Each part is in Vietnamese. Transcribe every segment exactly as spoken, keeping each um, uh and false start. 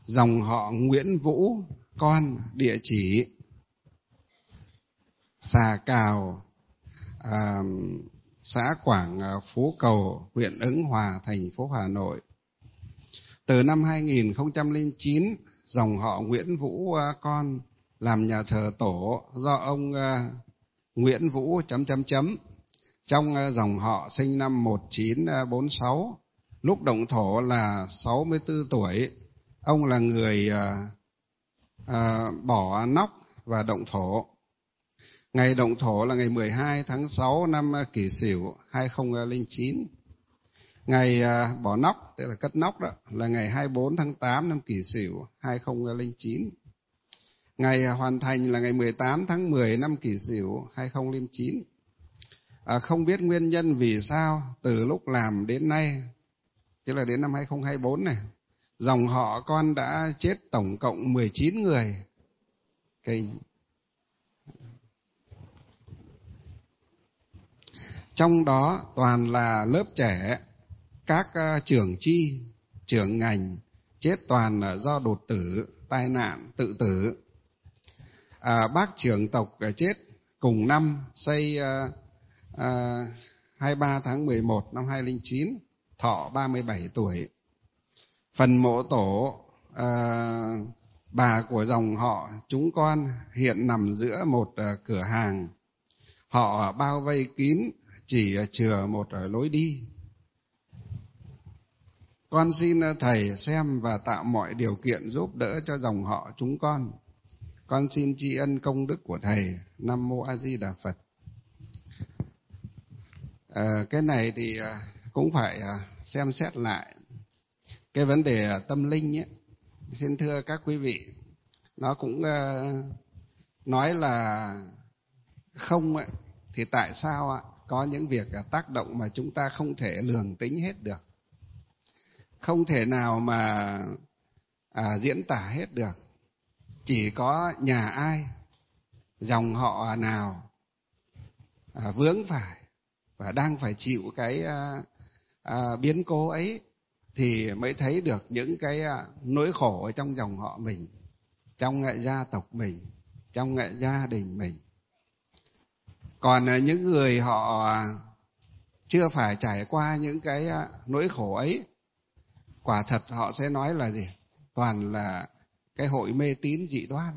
dòng họ Nguyễn Vũ, con, địa chỉ Xà Cào, à, xã Quảng Phú Cầu, huyện Ứng Hòa, thành phố Hà Nội. Từ năm hai nghìn không trăm lẻ chín, dòng họ Nguyễn Vũ, à, con, làm nhà thờ tổ do ông à, Nguyễn Vũ chấm chấm chấm trong à, dòng họ sinh năm một nghìn chín trăm bốn mươi sáu. Lúc động thổ là sáu mươi tư tuổi. Ông là người à, à, bỏ nóc và động thổ. Ngày động thổ là ngày mười hai tháng sáu năm Kỷ Sửu hai nghìn không trăm lẻ chín. Ngày à, bỏ nóc, tức là cất nóc đó, là ngày hai mươi bốn tháng tám năm Kỷ Sửu hai nghìn không trăm lẻ chín. Ngày hoàn thành là ngày mười tám tháng mười năm Kỷ Sửu hai nghìn không trăm lẻ chín. À, không biết nguyên nhân vì sao từ lúc làm đến nay, tức là đến năm hai nghìn không trăm hai mươi tư này, dòng họ con đã chết tổng cộng mười chín người. Cái... Trong đó toàn là lớp trẻ, các uh, trưởng chi, trưởng ngành chết toàn là do đột tử, tai nạn, tự tử. À, bác trưởng tộc uh, chết cùng năm, xây uh, uh, hai mươi ba tháng mười một năm hai nghìn không trăm lẻ chín, thọ ba mươi bảy tuổi. Phần mộ tổ uh, bà của dòng họ chúng con hiện nằm giữa một uh, cửa hàng. Họ bao vây kín, chỉ chừa một lối đi. Con xin thầy xem và tạo mọi điều kiện giúp đỡ cho dòng họ chúng con. Con xin tri ân công đức của thầy. Nam mô A Di Đà Phật. À, cái này thì cũng phải xem xét lại cái vấn đề tâm linh ấy. Xin thưa các quý vị, nó cũng nói là không ấy, thì tại sao ạ? Có những việc tác động mà chúng ta không thể lường tính hết được, không thể nào mà à, diễn tả hết được. Chỉ có nhà ai, dòng họ nào à, vướng phải và đang phải chịu cái à, à, biến cố ấy thì mới thấy được những cái à, nỗi khổ ở trong dòng họ mình, trong gia tộc mình, trong gia đình mình. Còn à, những người họ chưa phải trải qua những cái à, nỗi khổ ấy, quả thật họ sẽ nói là gì? Toàn là cái hội mê tín dị đoan.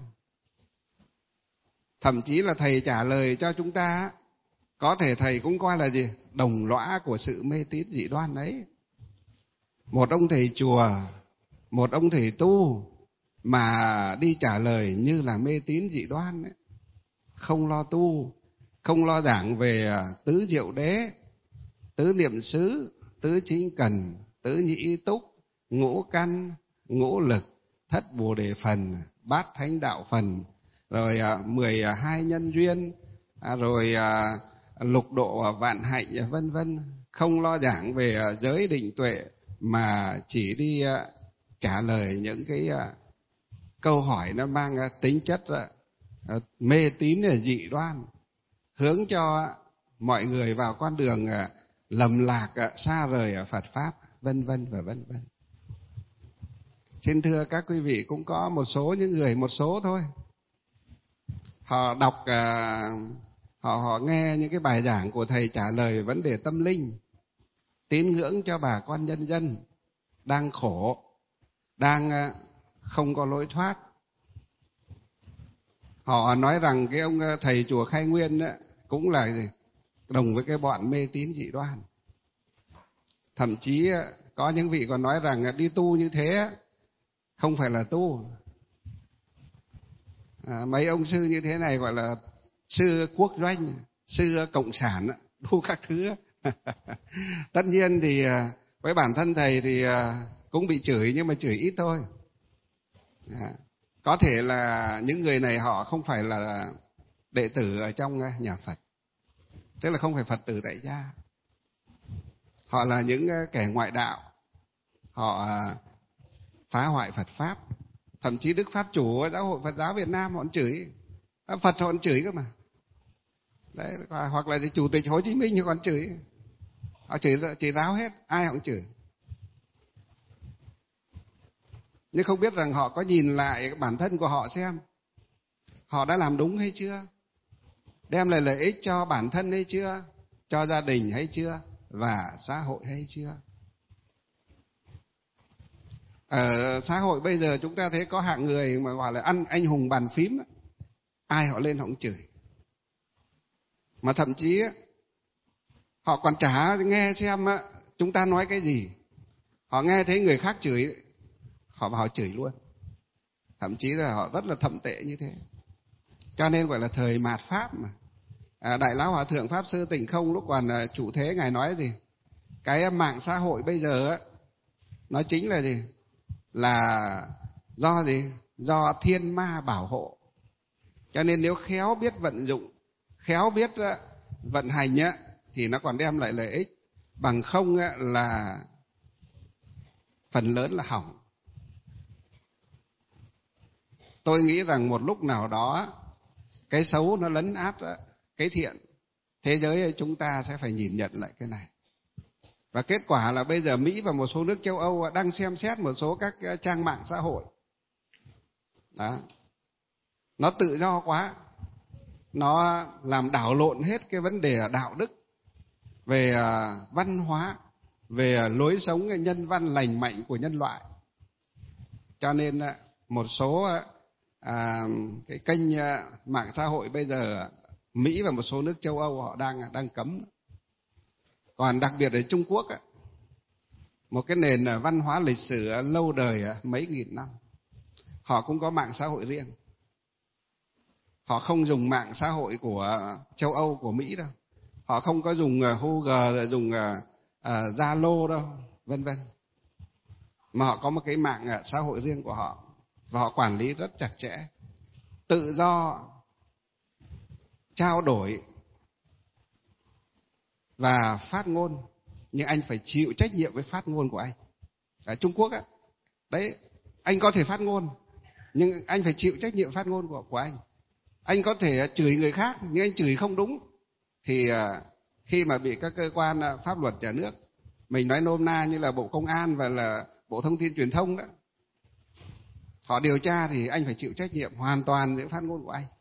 Thậm chí là thầy trả lời cho chúng ta, có thể thầy cũng coi là gì? Đồng lõa của sự mê tín dị đoan ấy. Một ông thầy chùa, một ông thầy tu mà đi trả lời như là mê tín dị đoan ấy. Không lo tu, không lo giảng về tứ diệu đế, tứ niệm xứ, tứ chính cần, tứ nhĩ túc, ngũ căn, ngũ lực, thất bồ đề phần, bát thánh đạo phần, rồi à, mười hai nhân duyên, à, rồi à, lục độ vạn hạnh, vân vân. Không lo giảng về à, giới định tuệ mà chỉ đi à, trả lời những cái à, câu hỏi nó mang à, tính chất à, mê tín dị đoan, hướng cho à, mọi người vào con đường à, lầm lạc, à, xa rời ở Phật pháp, vân vân và vân vân. Xin thưa các quý vị, cũng có một số những người, một số thôi, họ đọc, uh, họ họ nghe những cái bài giảng của thầy trả lời vấn đề tâm linh, tín ngưỡng cho bà con nhân dân đang khổ, đang uh, không có lối thoát. Họ nói rằng cái ông thầy chùa Khai Nguyên đó, cũng là gì? Đồng với cái bọn mê tín dị đoan. Thậm chí uh, có những vị còn nói rằng uh, đi tu như thế không phải là tu. À, mấy ông sư như thế này gọi là sư quốc doanh, sư cộng sản, đủ các thứ. Tất nhiên thì với bản thân thầy thì cũng bị chửi, nhưng mà chửi ít thôi. À, có thể là những người này họ không phải là đệ tử ở trong nhà Phật, tức là không phải Phật tử tại gia. Họ là những kẻ ngoại đạo, họ phá hoại Phật pháp. Thậm chí Đức Pháp Chủ Giáo hội Phật giáo Việt Nam họ chửi, Phật họ còn chửi cơ mà. Đấy, hoặc là Chủ tịch Hồ Chí Minh thì còn chửi. Họ chửi, chửi giáo hết, ai họ cũng chửi. Nhưng không biết rằng họ có nhìn lại bản thân của họ xem họ đã làm đúng hay chưa, đem lại lợi ích cho bản thân hay chưa, cho gia đình hay chưa, và xã hội hay chưa. Ở xã hội bây giờ chúng ta thấy có hạng người mà gọi là ăn anh hùng bàn phím, ai họ lên họ cũng chửi. Mà thậm chí họ còn chả nghe xem chúng ta nói cái gì. Họ nghe thấy người khác chửi, họ vào họ chửi luôn. Thậm chí là họ rất là thậm tệ như thế. Cho nên gọi là thời mạt Pháp mà. À, Đại Lão Hòa Thượng Pháp Sư Tịnh Không lúc còn trụ thế Ngài nói gì? Cái mạng xã hội bây giờ á, nó chính là gì? Là do gì? Do thiên ma bảo hộ. Cho nên nếu khéo biết vận dụng, khéo biết vận hành á, thì nó còn đem lại lợi ích. Bằng không á, là phần lớn là hỏng. Tôi nghĩ rằng một lúc nào đó cái xấu nó lấn át cái thiện, thế giới chúng ta sẽ phải nhìn nhận lại cái này. Và kết quả là bây giờ Mỹ và một số nước châu Âu đang xem xét một số các trang mạng xã hội. Đó. Nó tự do quá, nó làm đảo lộn hết cái vấn đề đạo đức, về văn hóa, về lối sống nhân văn lành mạnh của nhân loại. Cho nên một số à, cái kênh mạng xã hội bây giờ Mỹ và một số nước châu Âu họ đang đang cấm. Còn đặc biệt ở Trung Quốc, một cái nền văn hóa lịch sử lâu đời mấy nghìn năm, họ cũng có mạng xã hội riêng. Họ không dùng mạng xã hội của châu Âu, của Mỹ đâu. Họ không có dùng Google, dùng Zalo đâu, vân vân. Mà họ có một cái mạng xã hội riêng của họ, và họ quản lý rất chặt chẽ, tự do trao đổi và phát ngôn, nhưng anh phải chịu trách nhiệm với phát ngôn của anh. Ở Trung Quốc á, đấy, anh có thể phát ngôn, nhưng anh phải chịu trách nhiệm phát ngôn của của anh. Anh có thể chửi người khác, nhưng anh chửi không đúng, thì khi mà bị các cơ quan pháp luật nhà nước, mình nói nôm na như là Bộ Công an và là Bộ Thông tin Truyền thông đó, họ điều tra thì anh phải chịu trách nhiệm hoàn toàn với phát ngôn của anh.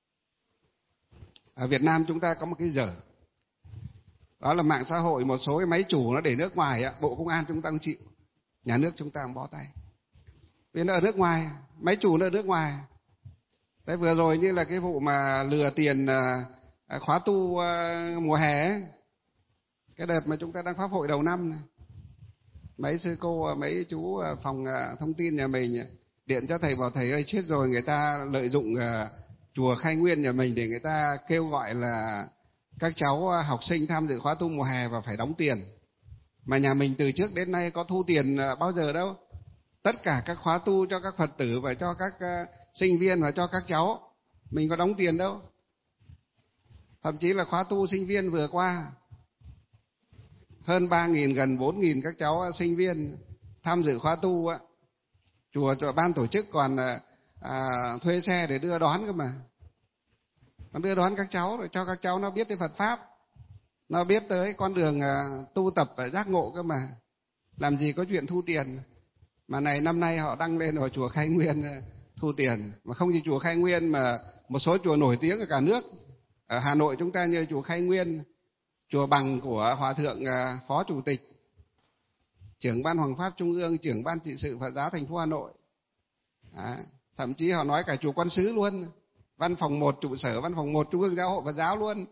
Ở Việt Nam chúng ta có một cái dở, đó là mạng xã hội, một số cái máy chủ nó để nước ngoài, Bộ Công an chúng ta không chịu, nhà nước chúng ta không bó tay. Vì nó ở nước ngoài, máy chủ nó ở nước ngoài. Đấy, vừa rồi như là cái vụ mà lừa tiền khóa tu mùa hè ấy, cái đợt mà chúng ta đang pháp hội đầu năm này, mấy sư cô, mấy chú phòng thông tin nhà mình điện cho thầy, bảo thầy ơi chết rồi, người ta lợi dụng chùa Khai Nguyên nhà mình để người ta kêu gọi là các cháu học sinh tham dự khóa tu mùa hè và phải đóng tiền. Mà nhà mình từ trước đến nay có thu tiền bao giờ đâu. Tất cả các khóa tu cho các Phật tử và cho các sinh viên và cho các cháu, mình có đóng tiền đâu. Thậm chí là khóa tu sinh viên vừa qua, hơn ba nghìn, gần bốn nghìn các cháu sinh viên tham dự khóa tu á, chùa, chùa ban tổ chức còn à, thuê xe để đưa đón cơ mà. Còn đưa đón các cháu để cho các cháu nó biết tới Phật Pháp, nó biết tới con đường à, tu tập và giác ngộ cơ mà. Làm gì có chuyện thu tiền. Mà này năm nay họ đăng lên ở chùa Khai Nguyên thu tiền. Mà không chỉ chùa Khai Nguyên mà một số chùa nổi tiếng ở cả nước. Ở Hà Nội chúng ta như chùa Khai Nguyên, chùa Bằng của Hòa Thượng à, Phó Chủ tịch, trưởng Ban Hoằng Pháp Trung ương, trưởng Ban trị sự Phật giáo thành phố Hà Nội. À, thậm chí họ nói cả chùa Quan Sứ luôn, văn phòng một, trụ sở văn phòng một Trung ương Giáo hội Phật giáo luôn.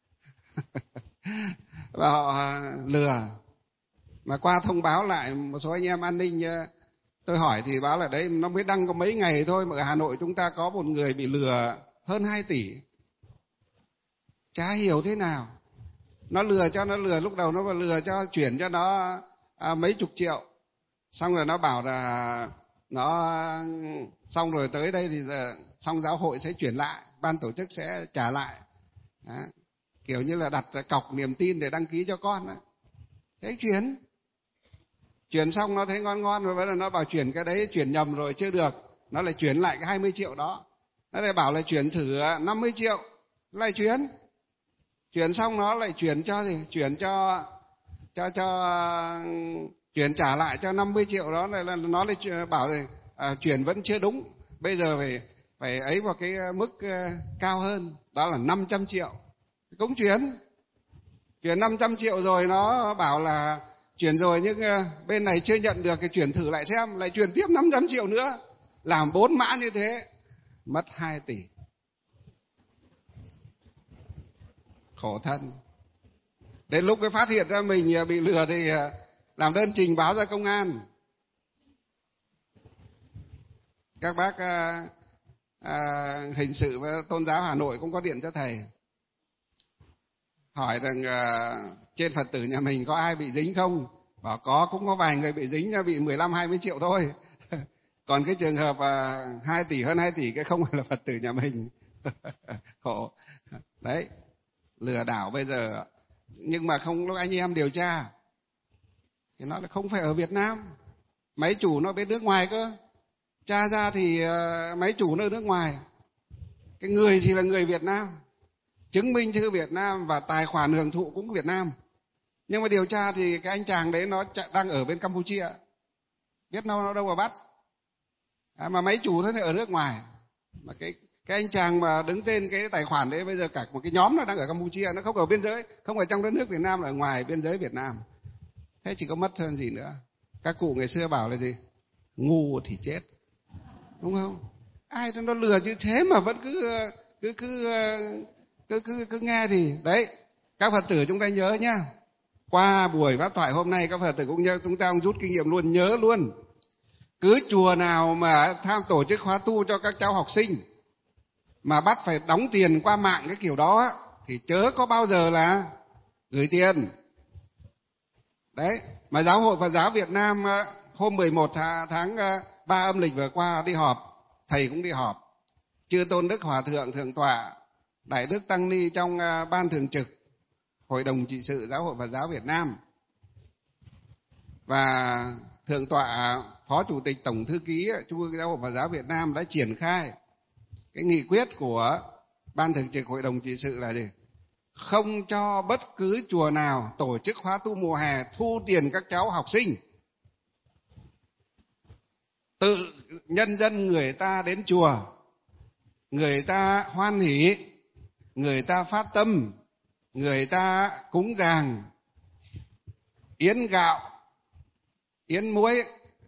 Và họ lừa. Mà qua thông báo lại một số anh em an ninh, tôi hỏi thì báo là đấy nó mới đăng có mấy ngày thôi mà ở Hà Nội chúng ta có một người bị lừa hơn hai tỷ. Chả hiểu thế nào. Nó lừa cho nó lừa lúc đầu nó mà lừa cho chuyển cho nó à, mấy chục triệu. Xong rồi nó bảo là nó xong rồi tới đây thì giờ xong giáo hội sẽ chuyển lại, ban tổ chức sẽ trả lại. Đó. Kiểu như là đặt cọc niềm tin để đăng ký cho con đó. Thế chuyển. Chuyển xong nó thấy ngon ngon rồi bây giờ nó bảo chuyển cái đấy chuyển nhầm rồi chưa được, nó lại chuyển lại cái hai mươi triệu đó. Nó lại bảo là chuyển thử năm mươi triệu, lại chuyển. Chuyển xong nó lại chuyển cho gì? Chuyển cho cho cho chuyển trả lại cho năm mươi triệu đó, là nó lại bảo này à, chuyển vẫn chưa đúng, bây giờ phải phải ấy vào cái mức uh, cao hơn, đó là năm trăm triệu. Cũng chuyển chuyển năm trăm triệu rồi, nó bảo là chuyển rồi nhưng uh, bên này chưa nhận được, cái chuyển thử lại xem, lại chuyển tiếp năm trăm triệu nữa, làm bốn mã như thế, mất hai tỷ. Khổ thân. Đến lúc cái phát hiện ra mình bị lừa thì làm đơn trình báo ra công an. Các bác à, à, hình sự và tôn giáo Hà Nội cũng có điện cho thầy, hỏi rằng à, trên Phật tử nhà mình có ai bị dính không? Bảo có, cũng có vài người bị dính, bị mười lăm hai mươi triệu thôi. Còn cái trường hợp à, hai tỷ, hơn hai tỷ, cái không phải là Phật tử nhà mình. Khổ. Đấy, lừa đảo bây giờ. Nhưng mà không, lúc anh em điều tra thì nó là không phải ở Việt Nam, máy chủ nó bên nước ngoài cơ. Tra ra thì uh, máy chủ nó ở nước ngoài, cái người thì là người Việt Nam, chứng minh thư Việt Nam và tài khoản hưởng thụ cũng Việt Nam. Nhưng mà điều tra thì cái anh chàng đấy nó đang ở bên Campuchia, biết đâu nó đâu mà bắt. À, mà máy chủ thế này ở nước ngoài, mà cái cái anh chàng mà đứng tên cái tài khoản đấy bây giờ cả một cái nhóm nó đang ở Campuchia, nó không ở biên giới, không ở trong đất nước Việt Nam, là ở ngoài biên giới Việt Nam. Thế chỉ có mất hơn gì nữa. Các cụ ngày xưa bảo là gì? Ngu thì chết, đúng không? Ai nó lừa như thế mà vẫn cứ cứ cứ cứ cứ, cứ nghe thì đấy. Các Phật tử chúng ta nhớ nhá. Qua buổi pháp thoại hôm nay các Phật tử cũng nhớ, chúng ta cũng rút kinh nghiệm luôn, nhớ luôn. Cứ chùa nào mà tham tổ chức khóa tu cho các cháu học sinh mà bắt phải đóng tiền qua mạng cái kiểu đó thì chớ có bao giờ là gửi tiền. Đấy, mà Giáo hội Phật giáo Việt Nam hôm mười một tháng ba âm lịch vừa qua đi họp, thầy cũng đi họp. Chư Tôn Đức Hòa Thượng Thượng tọa Đại Đức Tăng Ni trong ban thường trực Hội đồng trị sự Giáo hội Phật giáo Việt Nam và Thượng tọa Phó Chủ tịch Tổng Thư ký Trung ương Giáo hội Phật giáo Việt Nam đã triển khai cái nghị quyết của ban thường trực Hội đồng trị sự là gì? Không cho bất cứ chùa nào tổ chức khóa tu mùa hè thu tiền các cháu học sinh. Tự nhân dân người ta đến chùa, người ta hoan hỷ, người ta phát tâm, người ta cúng dường yến gạo, yến muối,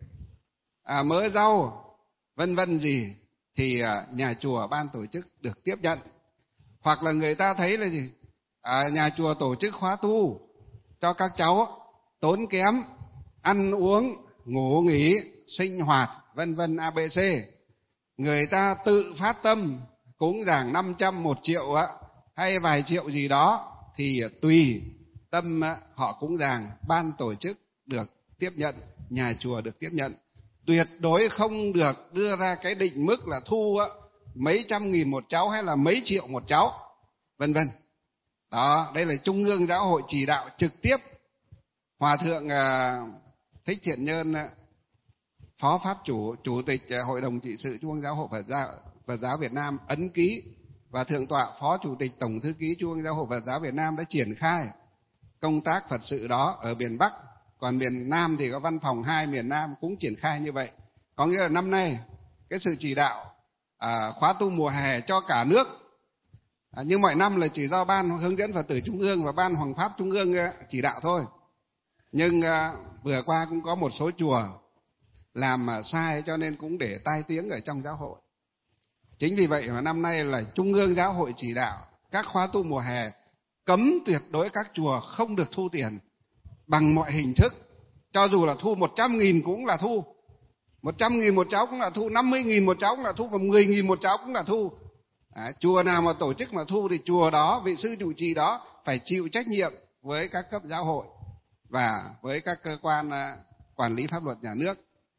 à, mỡ rau, vân vân gì thì nhà chùa ban tổ chức được tiếp nhận. Hoặc là người ta thấy là gì? À, nhà chùa tổ chức khóa tu cho các cháu tốn kém, ăn uống, ngủ nghỉ, sinh hoạt, vân vân a bê xê. Người ta tự phát tâm cúng dường năm trăm, một triệu á, hay vài triệu gì đó thì tùy tâm họ cúng dường, ban tổ chức được tiếp nhận, nhà chùa được tiếp nhận. Tuyệt đối không được đưa ra cái định mức là thu á, mấy trăm nghìn một cháu hay là mấy triệu một cháu, vân vân. Đó, đây là Trung ương Giáo hội chỉ đạo trực tiếp. Hòa thượng à, Thích Thiện Nhơn, Phó Pháp Chủ, Chủ tịch Hội đồng trị sự Trung ương Giáo hội Phật giáo, Phật giáo Việt Nam ấn ký, và Thượng tọa Phó Chủ tịch Tổng Thư ký Trung ương Giáo hội Phật giáo Việt Nam đã triển khai công tác Phật sự đó ở miền Bắc. Còn miền Nam thì có văn phòng hai miền Nam cũng triển khai như vậy. Có nghĩa là năm nay cái sự chỉ đạo à, khóa tu mùa hè cho cả nước, à, như mọi năm là chỉ do Ban Hướng dẫn Phật tử Trung ương và Ban Hoằng Pháp Trung ương chỉ đạo thôi. Nhưng à, vừa qua cũng có một số chùa làm mà sai cho nên cũng để tai tiếng ở trong giáo hội. Chính vì vậy mà năm nay là Trung ương Giáo hội chỉ đạo các khóa tu mùa hè cấm tuyệt đối các chùa không được thu tiền bằng mọi hình thức. Cho dù là thu một trăm nghìn cũng là thu, một trăm nghìn một cháu cũng là thu, năm mươi nghìn một cháu cũng là thu, và mười nghìn một cháu cũng là thu. À, chùa nào mà tổ chức mà thu thì chùa đó, vị sư trụ trì đó phải chịu trách nhiệm với các cấp giáo hội và với các cơ quan uh, quản lý pháp luật nhà nước.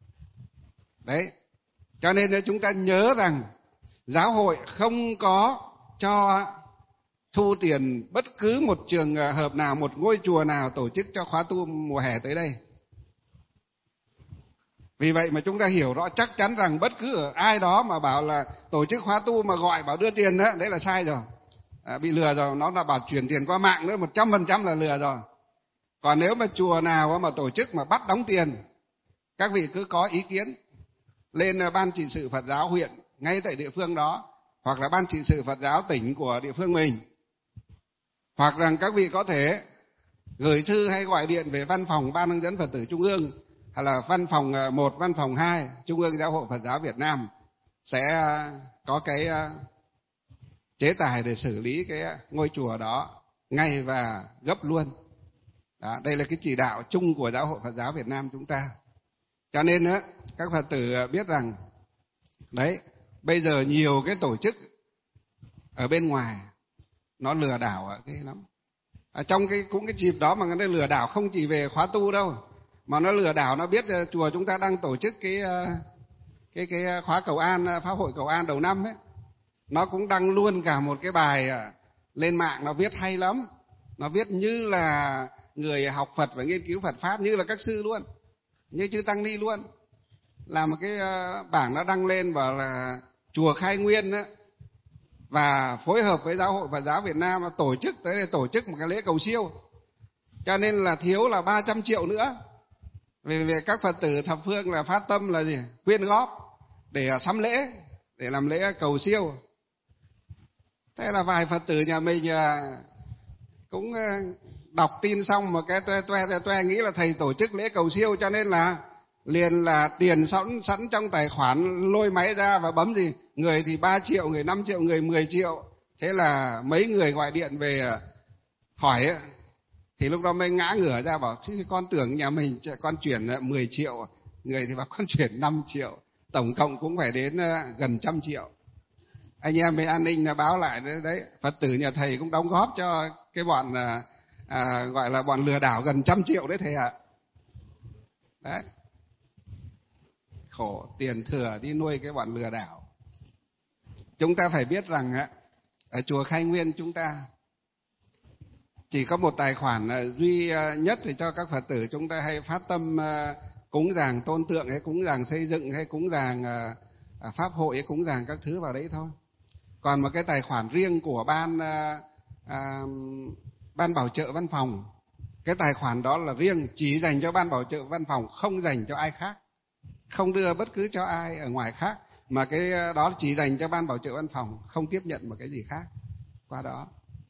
Đấy, cho nên chúng ta nhớ rằng giáo hội không có cho thu tiền bất cứ một trường hợp nào, một ngôi chùa nào tổ chức cho khóa tu mùa hè tới đây. Vì vậy mà chúng ta hiểu rõ chắc chắn rằng bất cứ ở ai đó mà bảo là tổ chức khóa tu mà gọi bảo đưa tiền đó, đấy là sai rồi, à, bị lừa rồi. Nó là bảo chuyển tiền qua mạng nữa, một trăm phần trăm là lừa rồi. Còn nếu mà chùa nào mà tổ chức mà bắt đóng tiền, các vị cứ có ý kiến lên ban trị sự Phật giáo huyện ngay tại địa phương đó, hoặc là ban trị sự Phật giáo tỉnh của địa phương mình, hoặc rằng các vị có thể gửi thư hay gọi điện về văn phòng Ban hướng dẫn Phật tử Trung ương, hay là văn phòng một, văn phòng hai Trung ương Giáo hội Phật giáo Việt Nam, sẽ có cái chế tài để xử lý cái ngôi chùa đó ngay và gấp luôn. Đó, đây là cái chỉ đạo chung của Giáo hội Phật giáo Việt Nam chúng ta. Cho nên á, các Phật tử biết rằng đấy, bây giờ nhiều cái tổ chức ở bên ngoài nó lừa đảo cái lắm. À, trong cái cũng cái dịp đó mà người ta lừa đảo không chỉ về khóa tu đâu, mà nó lừa đảo, nó biết chùa chúng ta đang tổ chức cái cái cái khóa cầu an, pháp hội cầu an đầu năm ấy, nó cũng đăng luôn cả một cái bài lên mạng, nó viết hay lắm, nó viết như là người học Phật và nghiên cứu Phật pháp, như là các sư luôn, như chư tăng ni luôn. Là một cái bảng nó đăng lên bảo là chùa Khai Nguyên á, và phối hợp với Giáo hội Phật giáo Việt Nam tổ chức tới để tổ chức một cái lễ cầu siêu, cho nên là thiếu là ba trăm triệu nữa. Về, về các Phật tử thập phương là phát tâm là gì? Quyên góp để sắm lễ, để làm lễ cầu siêu. Thế là vài Phật tử nhà mình cũng đọc tin xong một cái toe toe toe, toe nghĩ là thầy tổ chức lễ cầu siêu, cho nên là liền là tiền sẵn sẵn trong tài khoản, lôi máy ra và bấm gì, người thì ba triệu, người năm triệu, người mười triệu. Thế là mấy người gọi điện về hỏi ấy, thì lúc đó mới ngã ngửa ra bảo chứ con tưởng nhà mình con chuyển mười triệu, người thì bảo con chuyển năm triệu, tổng cộng cũng phải đến gần trăm triệu. Anh em bên an ninh báo lại đấy, đấy Phật tử nhà thầy cũng đóng góp cho cái bọn à, gọi là bọn lừa đảo gần trăm triệu đấy thầy ạ. Đấy, khổ, tiền thừa đi nuôi cái bọn lừa đảo. Chúng ta phải biết rằng ở chùa Khai Nguyên chúng ta chỉ có một tài khoản duy nhất thì cho các Phật tử chúng ta hay phát tâm cúng dường tôn tượng hay cúng dường xây dựng hay cúng dường pháp hội hay cúng dường các thứ vào đấy thôi. Còn một cái tài khoản riêng của ban à, ban bảo trợ văn phòng, cái tài khoản đó là riêng chỉ dành cho ban bảo trợ văn phòng, không dành cho ai khác, không đưa bất cứ cho ai ở ngoài khác, mà cái đó chỉ dành cho ban bảo trợ văn phòng, không tiếp nhận một cái gì khác qua đó.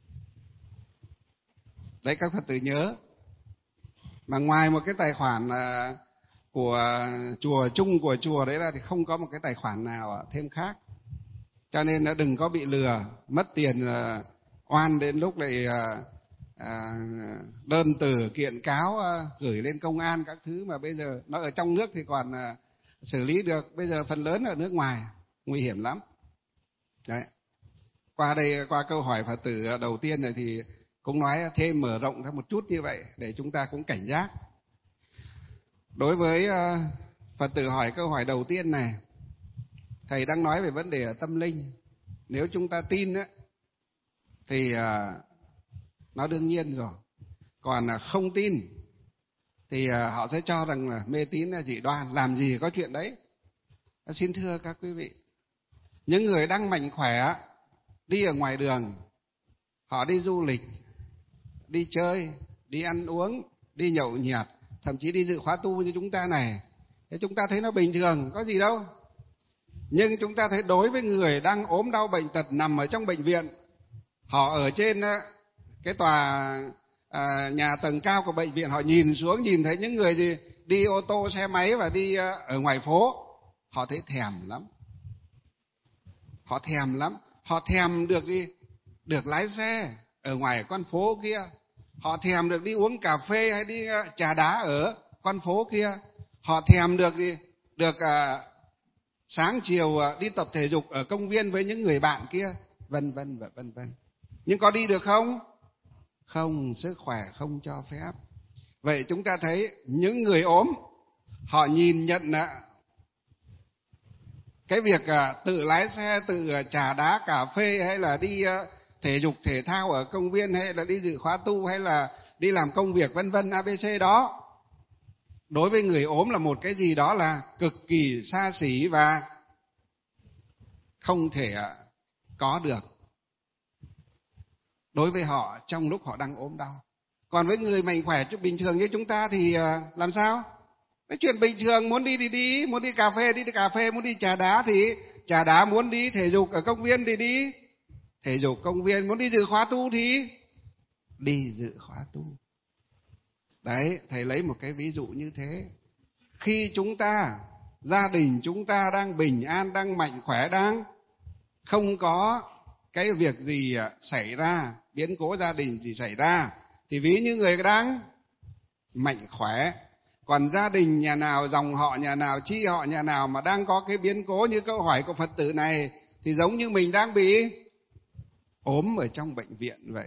Đấy, các Phật tử nhớ. Mà ngoài một cái tài khoản của chùa chung của chùa đấy ra thì không có một cái tài khoản nào thêm khác. Cho nên đã đừng có bị lừa, mất tiền oan đến lúc lại à, đơn từ kiện cáo gửi lên công an các thứ, mà bây giờ nó ở trong nước thì còn xử lý được, bây giờ phần lớn ở nước ngoài nguy hiểm lắm. Đấy. Qua đây, qua câu hỏi Phật tử đầu tiên này thì cũng nói thêm mở rộng ra một chút như vậy để chúng ta cũng cảnh giác. Đối với Phật tử hỏi câu hỏi đầu tiên này, thầy đang nói về vấn đề tâm linh. Nếu chúng ta tin á, thì nó đương nhiên rồi. Còn không tin thì họ sẽ cho rằng là mê tín là dị đoan, làm gì có chuyện đấy. Xin thưa các quý vị, những người đang mạnh khỏe đi ở ngoài đường, họ đi du lịch, đi chơi, đi ăn uống, đi nhậu nhẹt, thậm chí đi dự khóa tu như chúng ta này, thế chúng ta thấy nó bình thường, có gì đâu. Nhưng chúng ta thấy đối với người đang ốm đau bệnh tật nằm ở trong bệnh viện, họ ở trên cái tòa à, nhà tầng cao của bệnh viện, họ nhìn xuống nhìn thấy những người gì đi ô tô xe máy và đi ở ngoài phố, họ thấy thèm lắm. Họ thèm lắm, họ thèm được đi được lái xe ở ngoài con phố kia, họ thèm được đi uống cà phê hay đi trà đá ở con phố kia, họ thèm được gì được à, sáng chiều đi tập thể dục ở công viên với những người bạn kia, vân vân và vân vân. Nhưng có đi được không? Không, sức khỏe không cho phép. Vậy chúng ta thấy những người ốm, họ nhìn nhận cái việc tự lái xe, tự trà đá cà phê, hay là đi thể dục thể thao ở công viên, hay là đi dự khóa tu, hay là đi làm công việc vân vân a bê xê đó, đối với người ốm là một cái gì đó là cực kỳ xa xỉ và không thể có được đối với họ trong lúc họ đang ốm đau. Còn với người mạnh khỏe bình thường như chúng ta thì làm sao? Cái chuyện bình thường, muốn đi thì đi, muốn đi cà phê đi, đi cà phê, muốn đi trà đá thì trà đá, muốn đi thể dục ở công viên thì đi thể dục công viên, muốn đi dự khóa tu thì đi dự khóa tu. Đấy, thầy lấy một cái ví dụ như thế. Khi chúng ta, gia đình chúng ta đang bình an, đang mạnh khỏe, đang không có cái việc gì xảy ra, biến cố gia đình gì xảy ra, thì ví như người đang mạnh khỏe. Còn gia đình nhà nào, dòng họ nhà nào, chi họ nhà nào mà đang có cái biến cố như câu hỏi của Phật tử này, thì giống như mình đang bị ốm ở trong bệnh viện vậy.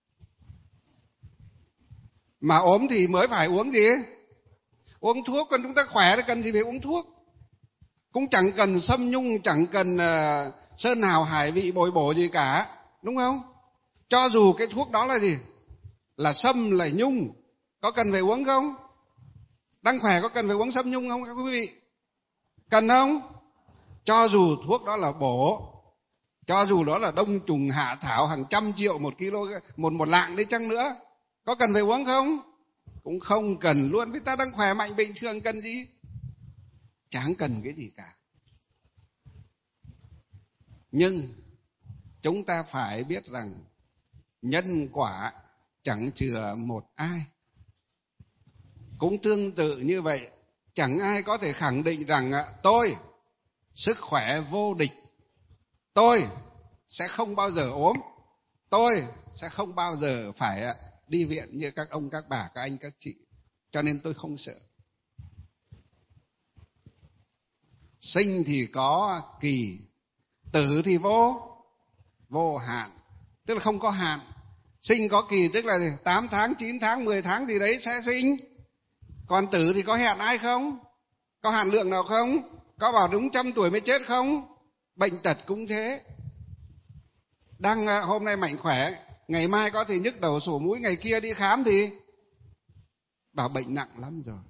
Mà ốm thì mới phải uống gì? Uống thuốc. Còn chúng ta khỏe thì cần gì phải uống thuốc? Cũng chẳng cần sâm nhung, chẳng cần uh, sơn hào hải vị bồi bổ gì cả, đúng không? Cho dù cái thuốc đó là gì? Là sâm, là nhung, có cần phải uống không? Đang khỏe có cần phải uống sâm nhung không các quý vị? Cần không? Cho dù thuốc đó là bổ, cho dù đó là đông trùng hạ thảo hàng trăm triệu một kilo, một một lạng đi chăng nữa, có cần phải uống không? Cũng không cần luôn, vì ta đang khỏe mạnh bình thường, cần gì? Chẳng cần cái gì cả. Nhưng chúng ta phải biết rằng nhân quả chẳng chừa một ai. Cũng tương tự như vậy, chẳng ai có thể khẳng định rằng tôi sức khỏe vô địch, tôi sẽ không bao giờ ốm, tôi sẽ không bao giờ phải đi viện như các ông, các bà, các anh, các chị, cho nên tôi không sợ. Sinh thì có kỳ, tử thì vô vô hạn, tức là không có hạn. Sinh có kỳ tức là tám tháng, chín tháng, mười tháng gì đấy sẽ sinh. Còn tử thì có hẹn ai không? Có hạn lượng nào không? Có bảo đúng trăm tuổi mới chết không? Bệnh tật cũng thế. Đang hôm nay mạnh khỏe, ngày mai có thể nhức đầu sổ mũi, ngày kia đi khám thì bảo bệnh nặng lắm rồi.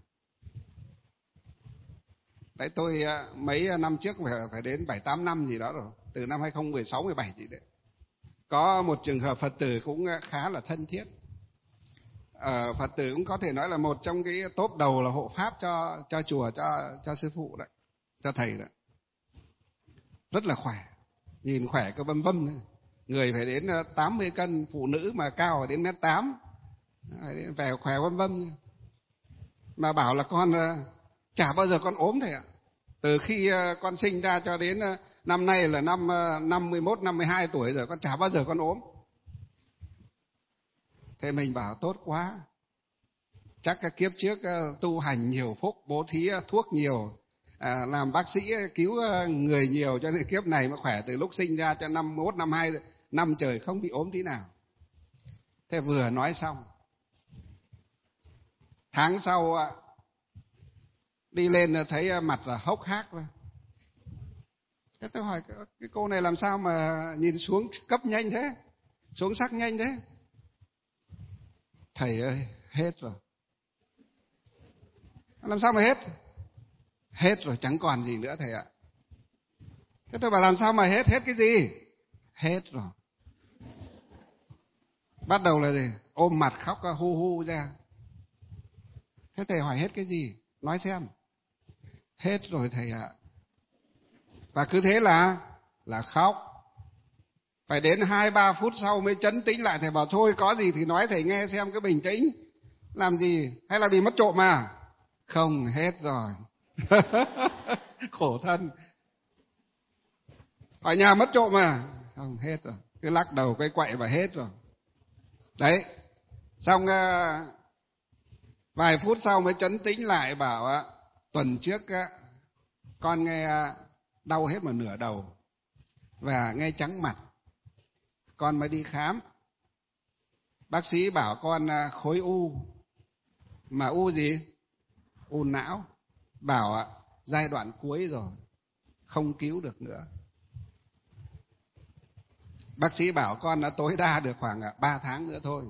Đấy, tôi mấy năm trước phải, phải đến bảy tám năm gì đó rồi, từ năm hai không một sáu mười bảy gì đấy. Có một trường hợp Phật tử cũng khá là thân thiết. Ờ, Phật tử cũng có thể nói là một trong cái top đầu là hộ pháp cho cho chùa, cho cho sư phụ đấy, cho thầy đấy. Rất là khỏe, nhìn khỏe cơ vâm vâm này. Người phải đến tám mươi cân, phụ nữ mà cao đến mét tám, vẻ khỏe vâm vâm. Mà bảo là con chả bao giờ con ốm thầy ạ. Từ khi con sinh ra cho đến năm nay là năm năm mươi mốt, năm mươi hai tuổi rồi, con chả bao giờ con ốm. Thế mình bảo tốt quá, chắc cái kiếp trước tu hành nhiều phúc, bố thí thuốc nhiều, à, làm bác sĩ cứu người nhiều, cho nên kiếp này mà khỏe từ lúc sinh ra cho năm mốt, năm hai năm trời không bị ốm tí nào. Thế vừa nói xong, tháng sau đi lên thấy mặt là hốc hác rồi. Thế tôi hỏi cái cô này làm sao mà nhìn xuống cấp nhanh thế, xuống sắc nhanh thế? Thầy ơi, hết rồi. Làm sao mà hết? Hết rồi, chẳng còn gì nữa thầy ạ. Thế tôi bảo làm sao mà hết? Hết cái gì? Hết rồi. Bắt đầu là gì? Ôm mặt khóc hu hu ra. Thế thầy hỏi hết cái gì? Nói xem. Hết rồi thầy ạ. Và cứ thế là là khóc. Phải đến hai ba phút sau mới trấn tĩnh lại. Thầy bảo thôi có gì thì nói thầy nghe xem, cái bình tĩnh. Làm gì? Hay là bị mất trộm à? Không, hết rồi. Khổ thân. Ở nhà mất trộm à? Không, hết rồi. Cứ lắc đầu quay quậy và hết rồi. Đấy. Xong uh, vài phút sau mới trấn tĩnh lại, bảo uh, tuần trước uh, con nghe uh, đau hết một nửa đầu và nghe trắng mặt. Con mới đi khám. Bác sĩ bảo con uh, khối u. Mà u gì? U não. Bảo uh, giai đoạn cuối rồi, không cứu được nữa. Bác sĩ bảo con đã tối đa được khoảng ba tháng nữa thôi.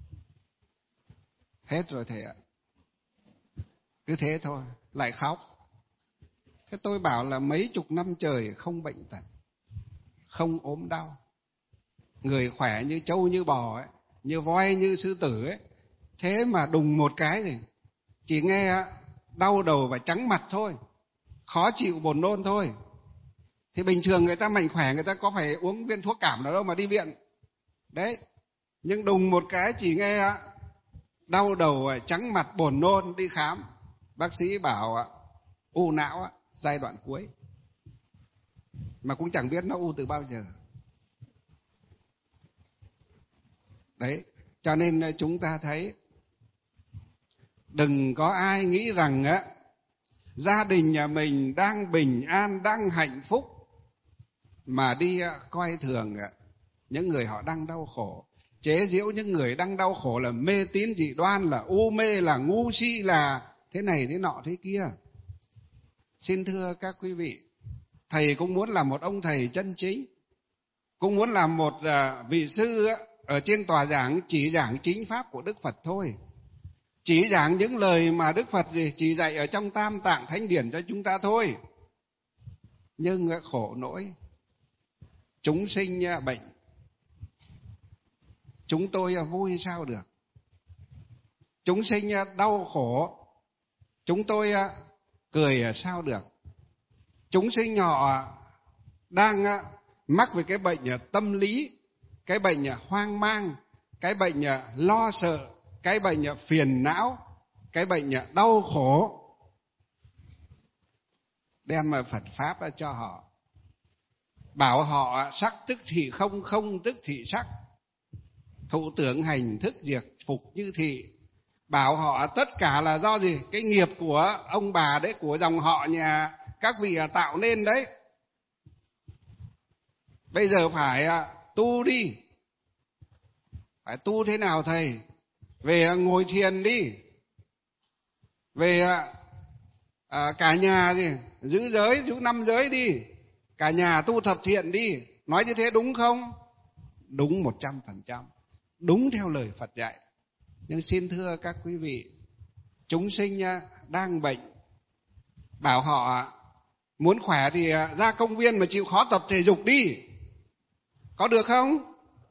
Hết rồi thầy ạ. Cứ thế thôi, lại khóc. Thế tôi bảo là mấy chục năm trời không bệnh tật, không ốm đau, người khỏe như trâu như bò ấy, như voi như sư tử ấy. Thế mà đùng một cái thì chỉ nghe đau đầu và trắng mặt thôi, khó chịu buồn nôn thôi. Thì bình thường người ta mạnh khỏe, người ta có phải uống viên thuốc cảm nào đâu mà đi viện. Đấy, nhưng đùng một cái chỉ nghe đau đầu trắng mặt buồn nôn, đi khám, bác sĩ bảo u não giai đoạn cuối, mà cũng chẳng biết nó u từ bao giờ. Đấy, cho nên chúng ta thấy đừng có ai nghĩ rằng á gia đình nhà mình đang bình an, đang hạnh phúc mà đi coi thường những người họ đang đau khổ, chế giễu những người đang đau khổ là mê tín dị đoan, là u mê, là ngu si, là thế này thế nọ thế kia. Xin thưa các quý vị, thầy cũng muốn làm một ông thầy chân chính, cũng muốn làm một vị sư ở trên tòa giảng chỉ giảng chính pháp của Đức Phật thôi, chỉ giảng những lời mà Đức Phật gì chỉ dạy ở trong Tam Tạng Thánh Điển cho chúng ta thôi. Nhưng khổ nỗi chúng sinh bệnh, chúng tôi vui sao được. Chúng sinh đau khổ, chúng tôi cười sao được. Chúng sinh họ đang mắc về cái bệnh tâm lý, cái bệnh hoang mang, cái bệnh lo sợ, cái bệnh phiền não, cái bệnh đau khổ. Đem Phật Pháp ra cho họ, bảo họ sắc tức thị không, không tức thị sắc, thụ tưởng hành thức diệt phục như thị. Bảo họ tất cả là do gì? Cái nghiệp của ông bà đấy, của dòng họ nhà các vị tạo nên đấy. Bây giờ phải tu đi. Phải tu thế nào thầy? Về ngồi thiền đi. Về à, cả nhà gì? Giữ giới, giữ năm giới đi. Cả nhà tu thập thiện đi. Nói như thế đúng không? Đúng một trăm phần trăm. Đúng theo lời Phật dạy. Nhưng xin thưa các quý vị, chúng sinh đang bệnh, bảo họ muốn khỏe thì ra công viên mà chịu khó tập thể dục đi. Có được không?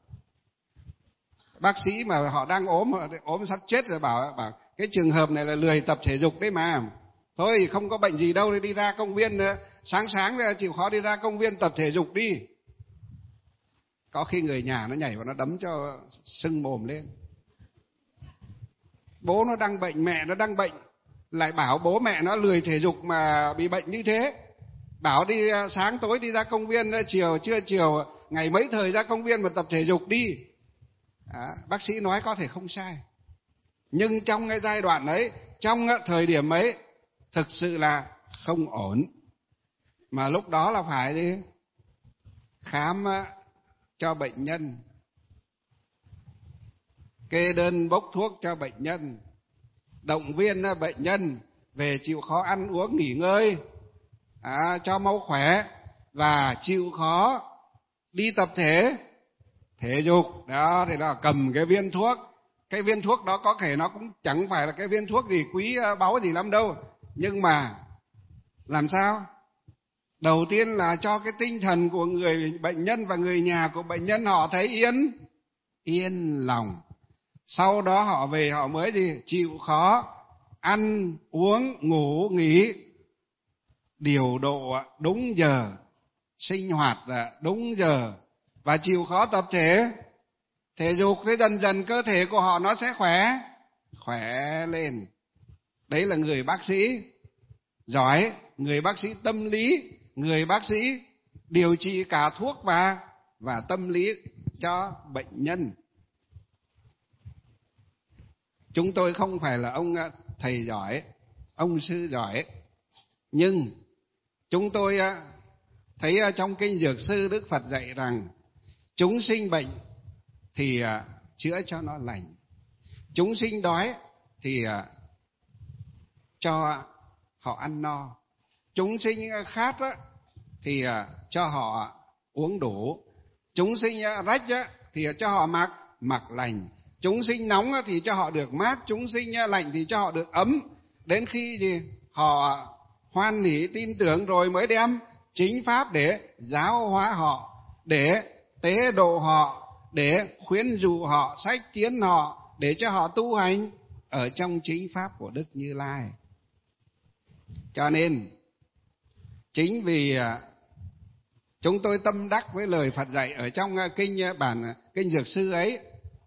Bác sĩ mà họ đang ốm, ốm sắp chết rồi bảo, bảo cái trường hợp này là lười tập thể dục đấy mà. Thôi không có bệnh gì đâu, đi ra công viên, sáng sáng chịu khó đi ra công viên tập thể dục đi. Có khi người nhà nó nhảy vào nó đấm cho sưng mồm lên. Bố nó đang bệnh, mẹ nó đang bệnh, lại bảo bố mẹ nó lười thể dục mà bị bệnh như thế. Bảo đi sáng tối đi ra công viên, chiều trưa chiều ngày mấy thời ra công viên mà tập thể dục đi. À, bác sĩ nói có thể không sai, nhưng trong cái giai đoạn ấy, trong thời điểm ấy, thực sự là không ổn. Mà lúc đó là phải đi khám cho bệnh nhân, kê đơn bốc thuốc cho bệnh nhân, động viên bệnh nhân về chịu khó ăn uống nghỉ ngơi, à, cho mau khỏe, và chịu khó đi tập thể thể dục. Đó thì là cầm cái viên thuốc. Cái viên thuốc đó có thể nó cũng chẳng phải là cái viên thuốc gì quý báu gì lắm đâu, nhưng mà làm sao? Đầu tiên là cho cái tinh thần của người bệnh nhân và người nhà của bệnh nhân họ thấy yên yên lòng. Sau đó họ về họ mới gì? Chịu khó ăn uống ngủ nghỉ, điều độ đúng giờ, sinh hoạt đúng giờ, và chịu khó tập thể thể dục. Thế dần dần cơ thể của họ nó sẽ khỏe khỏe lên. Đấy là người bác sĩ giỏi, người bác sĩ tâm lý, người bác sĩ điều trị cả thuốc và và tâm lý cho bệnh nhân. Chúng tôi không phải là ông thầy giỏi, ông sư giỏi, nhưng chúng tôi thấy trong kinh Dược Sư Đức Phật dạy rằng chúng sinh bệnh thì chữa cho nó lành, chúng sinh đói thì cho họ ăn no, chúng sinh khát thì cho họ uống đủ, chúng sinh rách thì cho họ mặc mặc lành, chúng sinh nóng thì cho họ được mát, chúng sinh lạnh thì cho họ được ấm. Đến khi gì họ hoan hỷ tin tưởng rồi mới đem chính pháp để giáo hóa họ, để tế độ họ, để khuyến dụ họ, sách tiến họ, để cho họ tu hành ở trong chính pháp của Đức Như Lai. Cho nên chính vì chúng tôi tâm đắc với lời Phật dạy ở trong kinh bản kinh Dược Sư ấy,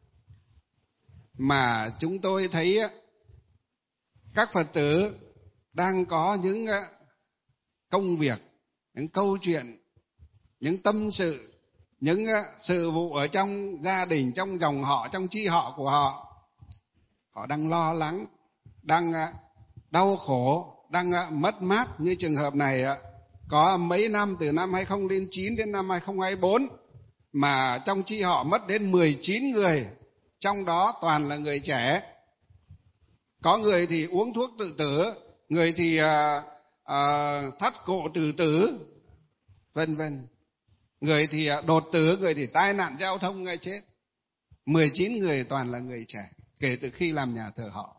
mà chúng tôi thấy các Phật tử đang có những công việc, những câu chuyện, những tâm sự, những sự vụ ở trong gia đình, trong dòng họ, trong chi họ của họ. Họ đang lo lắng, đang đau khổ, đang mất mát. Như trường hợp này có mấy năm, từ năm hai không không chín đến năm hai không hai tư, mà trong chi họ mất đến mười chín người, trong đó toàn là người trẻ. Có người thì uống thuốc tự tử, người thì à, à, thắt cổ tự tử, vân vân. Người thì đột tử, người thì tai nạn giao thông ngay chết. mười chín người toàn là người trẻ, kể từ khi làm nhà thờ họ.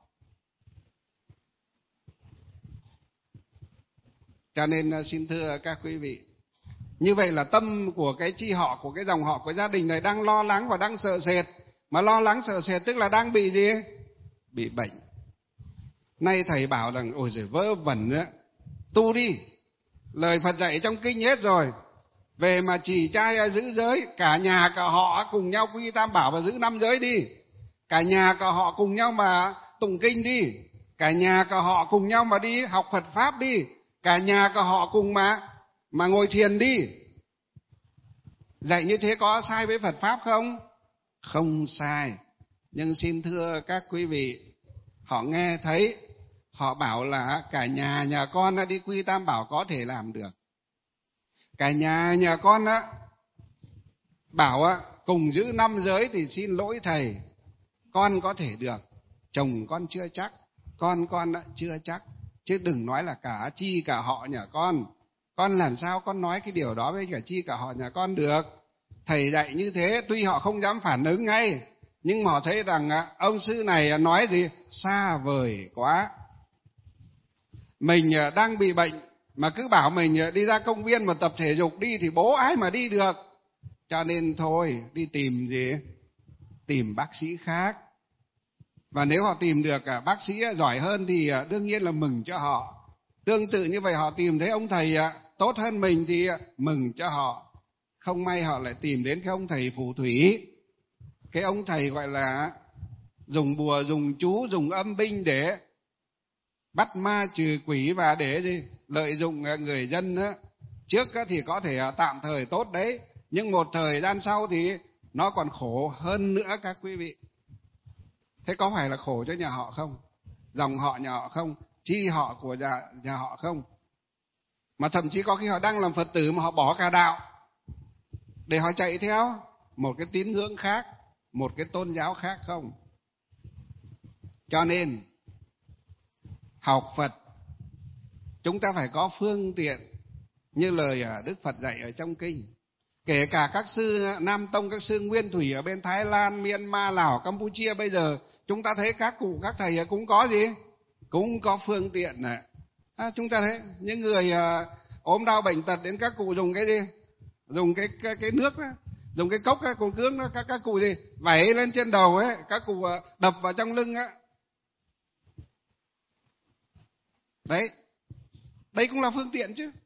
Cho nên xin thưa các quý vị, như vậy là tâm của cái chi họ, của cái dòng họ, của gia đình này đang lo lắng và đang sợ sệt. Mà lo lắng sợ sệt tức là đang bị gì? Bị bệnh. Nay thầy bảo rằng ôi giời vớ vẩn nữa, tu đi. Lời Phật dạy trong kinh hết rồi. Về mà chỉ trai giữ giới, cả nhà cả họ cùng nhau quy tam bảo và giữ năm giới đi. Cả nhà cả họ cùng nhau mà tụng kinh đi. Cả nhà cả họ cùng nhau mà đi học Phật Pháp đi. Cả nhà cả họ cùng mà mà ngồi thiền đi. Dạy như thế có sai với Phật Pháp không? Không sai. Nhưng xin thưa các quý vị, họ nghe thấy, họ bảo là cả nhà nhà con đi quy tam bảo có thể làm được. Cả nhà nhà con á bảo á cùng giữ năm giới thì xin lỗi thầy, con có thể được, chồng con chưa chắc, con con đã chưa chắc, chứ đừng nói là cả chi cả họ nhà con. Con làm sao con nói cái điều đó với cả chi cả họ nhà con được? Thầy dạy như thế, tuy họ không dám phản ứng ngay, nhưng mà họ thấy rằng ông sư này nói gì xa vời quá. Mình đang bị bệnh mà cứ bảo mình đi ra công viên mà tập thể dục đi thì bố ai mà đi được. Cho nên thôi, đi tìm gì? Tìm bác sĩ khác. Và nếu họ tìm được bác sĩ giỏi hơn thì đương nhiên là mừng cho họ. Tương tự như vậy, họ tìm thấy ông thầy tốt hơn mình thì mừng cho họ. Không may họ lại tìm đến cái ông thầy phù thủy, cái ông thầy gọi là dùng bùa, dùng chú, dùng âm binh để bắt ma trừ quỷ và để gì? Lợi dụng người dân á. Trước thì có thể tạm thời tốt đấy, nhưng một thời gian sau thì nó còn khổ hơn nữa các quý vị. Thế có phải là khổ cho nhà họ không? Dòng họ nhà họ không? Chi họ của nhà, nhà họ không? Mà thậm chí có khi họ đang làm Phật tử mà họ bỏ cả đạo để họ chạy theo một cái tín ngưỡng khác, một cái tôn giáo khác không? Cho nên học Phật chúng ta phải có phương tiện như lời Đức Phật dạy ở trong kinh. Kể cả các sư Nam Tông, các sư Nguyên Thủy ở bên Thái Lan, Myanmar, Lào, Campuchia, bây giờ chúng ta thấy các cụ, các thầy cũng có gì? Cũng có phương tiện này. À, chúng ta thấy những người uh, ốm đau bệnh tật đến các cụ dùng cái gì? Dùng cái cái, cái nước đó, dùng cái cốc cái cồn cương đó, các các cụ gì? Vẩy lên trên đầu ấy, các cụ uh, đập vào trong lưng á. Đấy. Đây cũng là phương tiện chứ.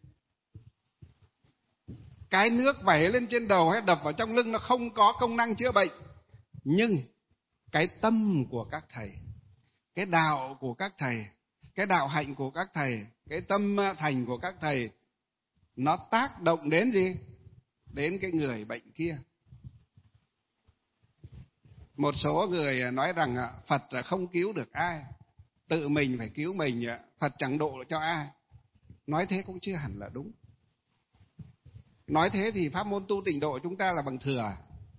Cái nước vẩy lên trên đầu hay đập vào trong lưng nó không có công năng chữa bệnh. Nhưng cái tâm của các thầy, cái đạo của các thầy, cái đạo hạnh của các thầy, cái tâm thành của các thầy, nó tác động đến gì? Đến cái người bệnh kia. Một số người nói rằng Phật không cứu được ai, tự mình phải cứu mình, Phật chẳng độ cho ai. Nói thế cũng chưa hẳn là đúng. Nói thế thì pháp môn tu tịnh độ chúng ta là bằng thừa.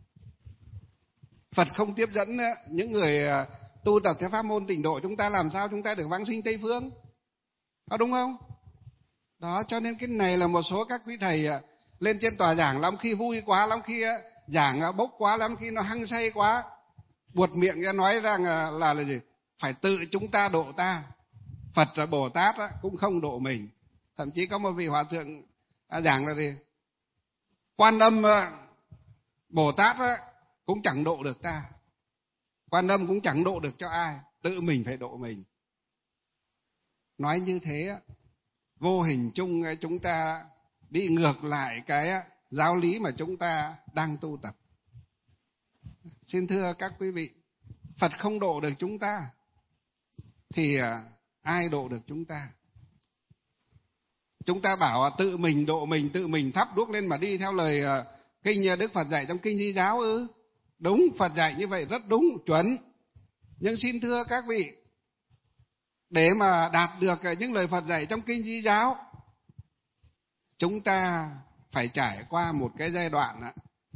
Phật không tiếp dẫn những người tu tập theo pháp môn tịnh độ, chúng ta làm sao chúng ta được vãng sinh Tây Phương? Có đúng không? Đó, cho nên cái này là một số các quý thầy lên trên tòa giảng lắm khi vui quá, lắm khi giảng bốc quá, lắm khi nó hăng say quá, buột miệng ra nói rằng là, là là gì? Phải tự chúng ta độ ta. Phật và Bồ Tát cũng không độ mình. Thậm chí có một vị hòa thượng giảng là gì? Quan Âm Bồ Tát cũng chẳng độ được ta. Quan Âm cũng chẳng độ được cho ai, tự mình phải độ mình. Nói như thế vô hình chung chúng ta đi ngược lại cái giáo lý mà chúng ta đang tu tập. Xin thưa các quý vị, Phật không độ được chúng ta thì ai độ được chúng ta? Chúng ta bảo tự mình độ mình, tự mình thắp đuốc lên mà đi theo lời kinh Đức Phật dạy trong kinh Di Giáo ư? Đúng, Phật dạy như vậy rất đúng, chuẩn. Nhưng xin thưa các vị, để mà đạt được những lời Phật dạy trong kinh Di Giáo, chúng ta phải trải qua một cái giai đoạn,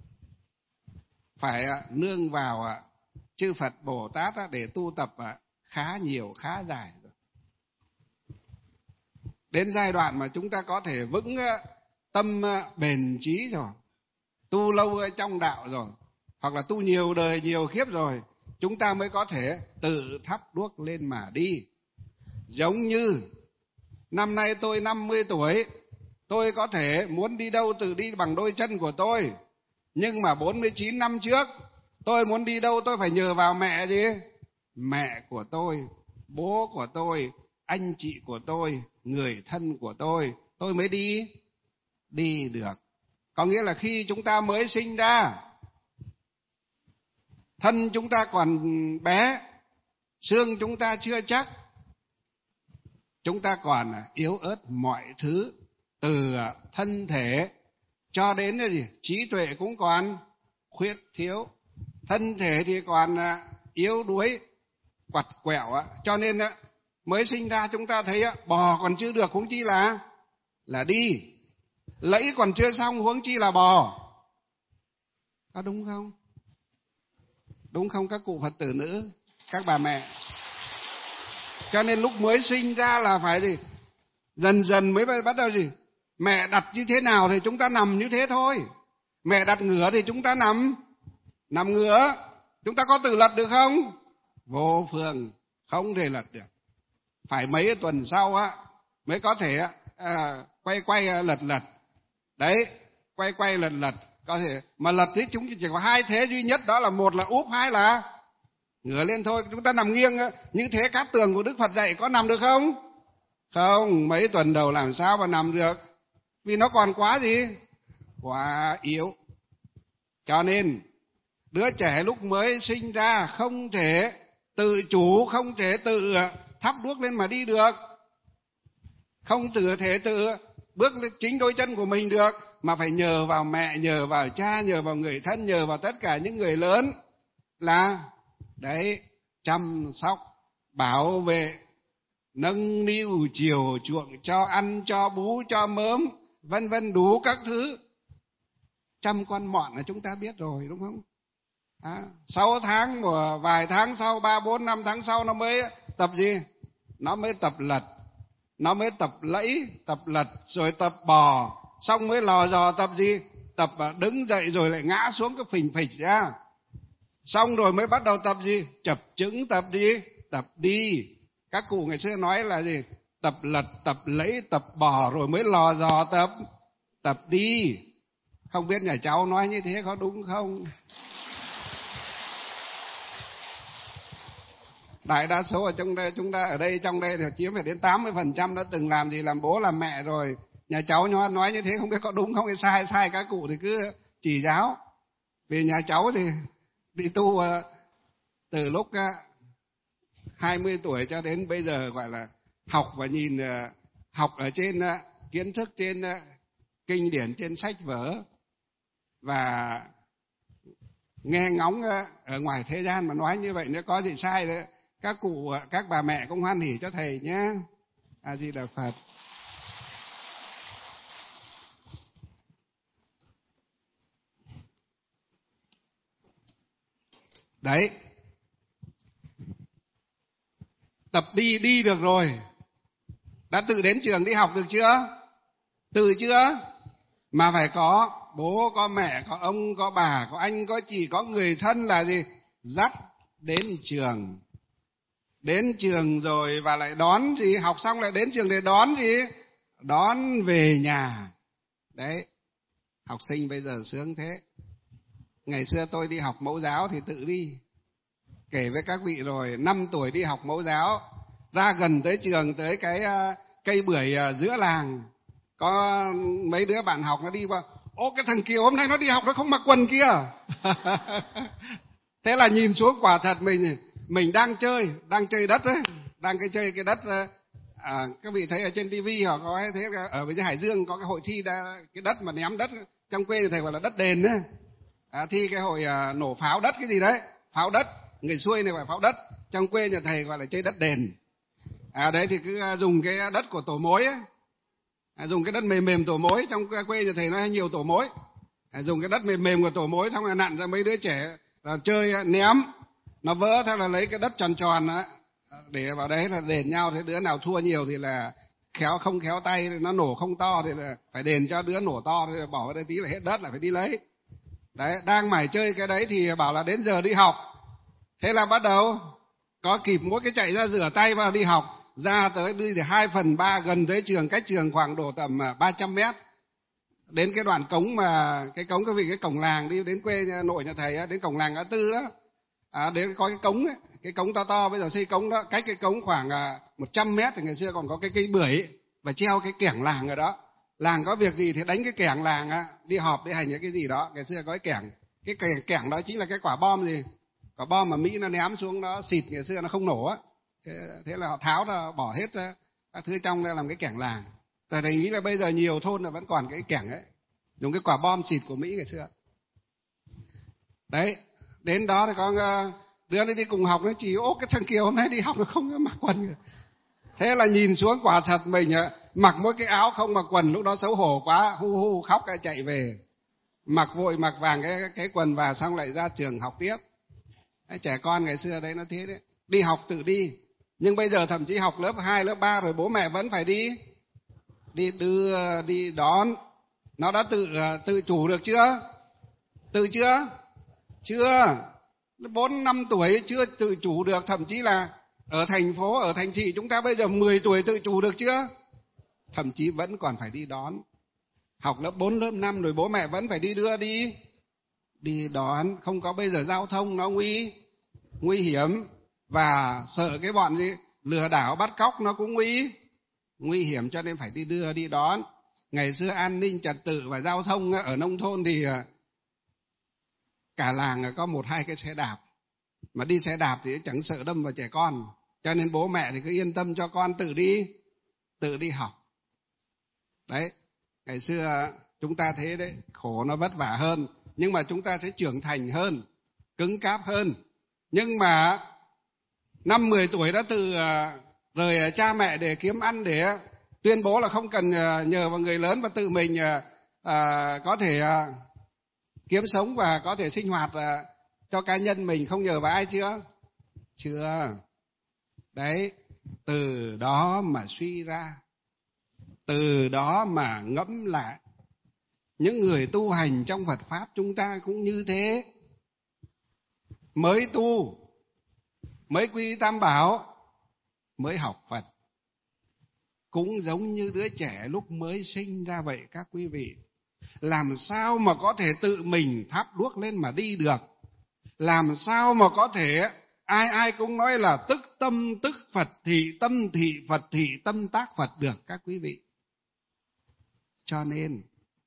phải nương vào chư Phật Bồ Tát để tu tập khá nhiều, khá dài rồi. Đến giai đoạn mà chúng ta có thể vững tâm bền trí rồi, tu lâu trong đạo rồi, hoặc là tu nhiều đời nhiều kiếp rồi, chúng ta mới có thể tự thắp đuốc lên mà đi. Giống như năm nay tôi năm mươi tuổi, tôi có thể muốn đi đâu tự đi bằng đôi chân của tôi. Nhưng mà bốn mươi chín năm trước, tôi muốn đi đâu tôi phải nhờ vào mẹ gì? Mẹ của tôi, bố của tôi, anh chị của tôi, người thân của tôi, tôi mới đi, đi được. Có nghĩa là khi chúng ta mới sinh ra, thân chúng ta còn bé, xương chúng ta chưa chắc, chúng ta còn yếu ớt mọi thứ, từ thân thể cho đến gì? Trí tuệ cũng còn khuyết thiếu. Thân thể thì còn yếu đuối, quặt quẹo, cho nên mới sinh ra chúng ta thấy bò còn chưa được, huống chi là là đi. Lẫy còn chưa xong, huống chi là bò. Có đúng không? Đúng không các cụ Phật tử nữ, các bà mẹ? Cho nên lúc mới sinh ra là phải gì? Dần dần mới bắt đầu gì? Mẹ đặt như thế nào thì chúng ta nằm như thế thôi. Mẹ đặt ngửa thì chúng ta nằm nằm ngửa. Chúng ta có tự lật được không? Vô phương, không thể lật được. Phải mấy tuần sau á mới có thể à, quay quay lật lật. Đấy, quay quay lật lật có thể, mà lật thì chúng chỉ có hai thế duy nhất, đó là một là úp, hai là ngửa lên thôi. Chúng ta nằm nghiêng như thế cát tường của Đức Phật dạy có nằm được không? Không, mấy tuần đầu làm sao mà nằm được, vì nó còn quá gì? Quá yếu. Cho nên đứa trẻ lúc mới sinh ra không thể tự chủ, không thể tự thắp đuốc lên mà đi được, không tự thể tự bước lên chính đôi chân của mình được, mà phải nhờ vào mẹ, nhờ vào cha, nhờ vào người thân, nhờ vào tất cả những người lớn là đấy, chăm sóc, bảo vệ, nâng niu, chiều chuộng, cho ăn, cho bú, cho mớm, vân vân, đủ các thứ. Chăm con mọn là chúng ta biết rồi, đúng không? À, sáu tháng, một vài tháng sau, ba bốn năm tháng sau nó mới tập gì? Nó mới tập lật, nó mới tập lẫy, tập lật, rồi tập bò, xong mới lò dò tập gì? Tập đứng dậy rồi lại ngã xuống cái phình phịch ra. Xong rồi mới bắt đầu tập gì? Chập chững, tập gì? Tập đi. Các cụ ngày xưa nói là gì? Tập lật, tập lẫy, tập bò, rồi mới lò dò tập tập đi. Không biết nhà cháu nói như thế có đúng không? Đại đa số ở trong đây, chúng ta ở đây trong đây thì chiếm phải đến tám mươi phần trăm đã từng làm gì, làm bố làm mẹ rồi. Nhà cháu nói, nói như thế không biết có đúng không hay sai, sai các cụ thì cứ chỉ giáo. Vì nhà cháu thì đi tu từ lúc hai mươi tuổi cho đến bây giờ, gọi là học và nhìn, học ở trên kiến thức, trên kinh điển, trên sách vở, và nghe ngóng ở ngoài thế gian mà nói như vậy nếu có gì sai đấy, các cụ, các bà mẹ cũng hoan hỉ cho thầy nhé. A Di Đà Phật. Đấy, tập đi, đi được rồi. Đã tự đến trường đi học được chưa? Tự chưa? Mà phải có bố, có mẹ, có ông, có bà, có anh, có chị, có người thân là gì? Dắt đến trường. Đến trường rồi và lại đón gì? Học xong lại đến trường để đón gì? Đón về nhà. Đấy, học sinh bây giờ sướng thế. Ngày xưa tôi đi học mẫu giáo thì tự đi. Kể với các vị rồi, năm tuổi đi học mẫu giáo, ra gần tới trường, tới cái cây bưởi giữa làng, có mấy đứa bạn học nó đi qua, ô cái thằng Kiều hôm nay nó đi học nó không mặc quần kia. Thế là nhìn xuống quả thật mình mình đang chơi, đang chơi đất đấy, đang cái chơi cái đất. À, các vị thấy ở trên tivi họ có thấy ở bên Hải Dương có cái hội thi đa, cái đất mà ném đất, trong quê thầy gọi là đất đền đấy. À, thi cái hội à, nổ pháo đất cái gì đấy, pháo đất, người xuôi này gọi pháo đất, trong quê nhà thầy gọi là chơi đất đền. À đấy thì cứ dùng cái đất của tổ mối ấy. À, dùng cái đất mềm mềm tổ mối, trong quê nhà thầy nó hay nhiều tổ mối. À, dùng cái đất mềm mềm của tổ mối xong là nặn ra mấy đứa trẻ là chơi ném, nó vỡ theo là lấy cái đất tròn tròn đó, để vào đấy là đền nhau. Thế đứa nào thua nhiều thì là khéo không khéo tay, nó nổ không to thì là phải đền cho đứa nổ to, thì bỏ vào đây tí là hết đất là phải đi lấy. Đấy, đang mải chơi cái đấy thì bảo là đến giờ đi học. Thế là bắt đầu có kịp mỗi cái chạy ra rửa tay vào đi học, ra tới đi thì hai phần ba gần tới trường, cách trường khoảng độ tầm ba trăm mét. Đến cái đoạn cống mà cái cống cái vị cái cổng làng đi đến quê nội nhà thầy, đến cổng làng Ngã Tư đó. À, đến có cái cống ấy, cái cống to to bây giờ xây cống đó, cách cái cống khoảng một trăm mét thì ngày xưa còn có cái cây bưởi và treo cái kẻng làng ở đó. Làng có việc gì thì đánh cái kẻng làng á, đi họp đi hành cái gì đó, ngày xưa có cái kẻng. Cái kẻng, kẻng đó chính là cái quả bom gì? Quả bom mà Mỹ nó ném xuống nó xịt ngày xưa nó không nổ á. Thế, thế là họ tháo ra bỏ hết các thứ trong ra làm cái kẻng làng. Tại thầy nghĩ là bây giờ nhiều thôn là vẫn còn cái kẻng ấy, dùng cái quả bom xịt của Mỹ ngày xưa. Đấy, đến đó thì có đứa nó đi cùng học nó chỉ ố cái thằng Kiều hôm nay đi học nó không mặc quần. Thế là nhìn xuống quả thật mình mặc mỗi cái áo không mặc quần, lúc đó xấu hổ quá, hu hu khóc cái chạy về. Mặc vội mặc vàng cái cái quần vào xong lại ra trường học tiếp. Đấy, trẻ con ngày xưa đấy nó thế đấy, đi học tự đi. Nhưng bây giờ thậm chí học lớp hai, lớp ba rồi bố mẹ vẫn phải đi đi đưa đi đón. Nó đã tự tự chủ được chưa? Tự chưa? Chưa. Bốn năm tuổi chưa tự chủ được, thậm chí là ở thành phố, ở thành thị chúng ta bây giờ mười tuổi tự chủ được chưa? Thậm chí vẫn còn phải đi đón. Học lớp bốn, lớp năm rồi bố mẹ vẫn phải đi đưa đi đi đón. Không có bây giờ giao thông nó nguy nguy hiểm, và sợ cái bọn gì lừa đảo bắt cóc nó cũng nguy nguy hiểm, cho nên phải đi đưa đi đón. Ngày xưa an ninh trật tự và giao thông ở nông thôn thì cả làng có một hai cái xe đạp, mà đi xe đạp thì chẳng sợ đâm vào trẻ con, cho nên bố mẹ thì cứ yên tâm cho con tự đi tự đi học. Đấy, ngày xưa chúng ta thế đấy, khổ nó vất vả hơn, nhưng mà chúng ta sẽ trưởng thành hơn, cứng cáp hơn. Nhưng mà năm mười tuổi đã từ rời cha mẹ để kiếm ăn, để tuyên bố là không cần nhờ vào người lớn và tự mình à, có thể à, kiếm sống và có thể sinh hoạt à, cho cá nhân mình, không nhờ vào ai chưa? Chưa. Đấy, từ đó mà suy ra, từ đó mà ngẫm lại. Những người tu hành trong Phật Pháp chúng ta cũng như thế. Mới tu, mới quy Tam Bảo, mới học Phật, cũng giống như đứa trẻ lúc mới sinh ra vậy các quý vị. Làm sao mà có thể tự mình thắp đuốc lên mà đi được? Làm sao mà có thể ai ai cũng nói là tức tâm tức Phật thị tâm, thị Phật thị tâm, tác Phật được các quý vị? Cho nên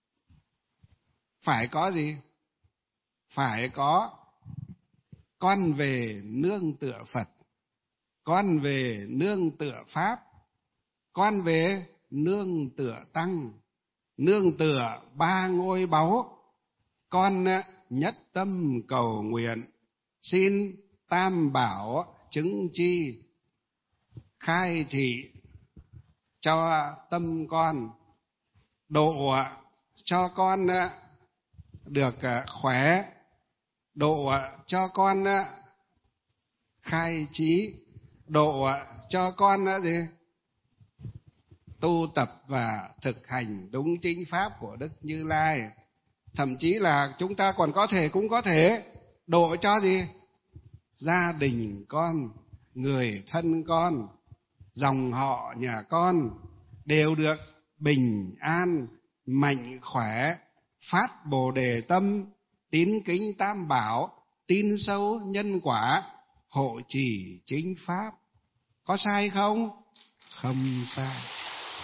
phải có gì? Phải có con về nương tựa Phật, con về nương tựa Pháp, con về nương tựa Tăng, nương tựa ba ngôi báu. Con nhất tâm cầu nguyện, xin Tam Bảo chứng chi, khai thị cho tâm con, độ cho con được khỏe, độ cho con khai trí, độ cho con gì? Tu tập và thực hành đúng chính pháp của Đức Như Lai. Thậm chí là chúng ta còn có thể cũng có thể độ cho gì? Gia đình con, người thân con, dòng họ nhà con đều được bình an, mạnh khỏe, phát Bồ Đề tâm, tín kính Tam Bảo, tin sâu nhân quả, hộ trì chính pháp. Có sai không? Không sai.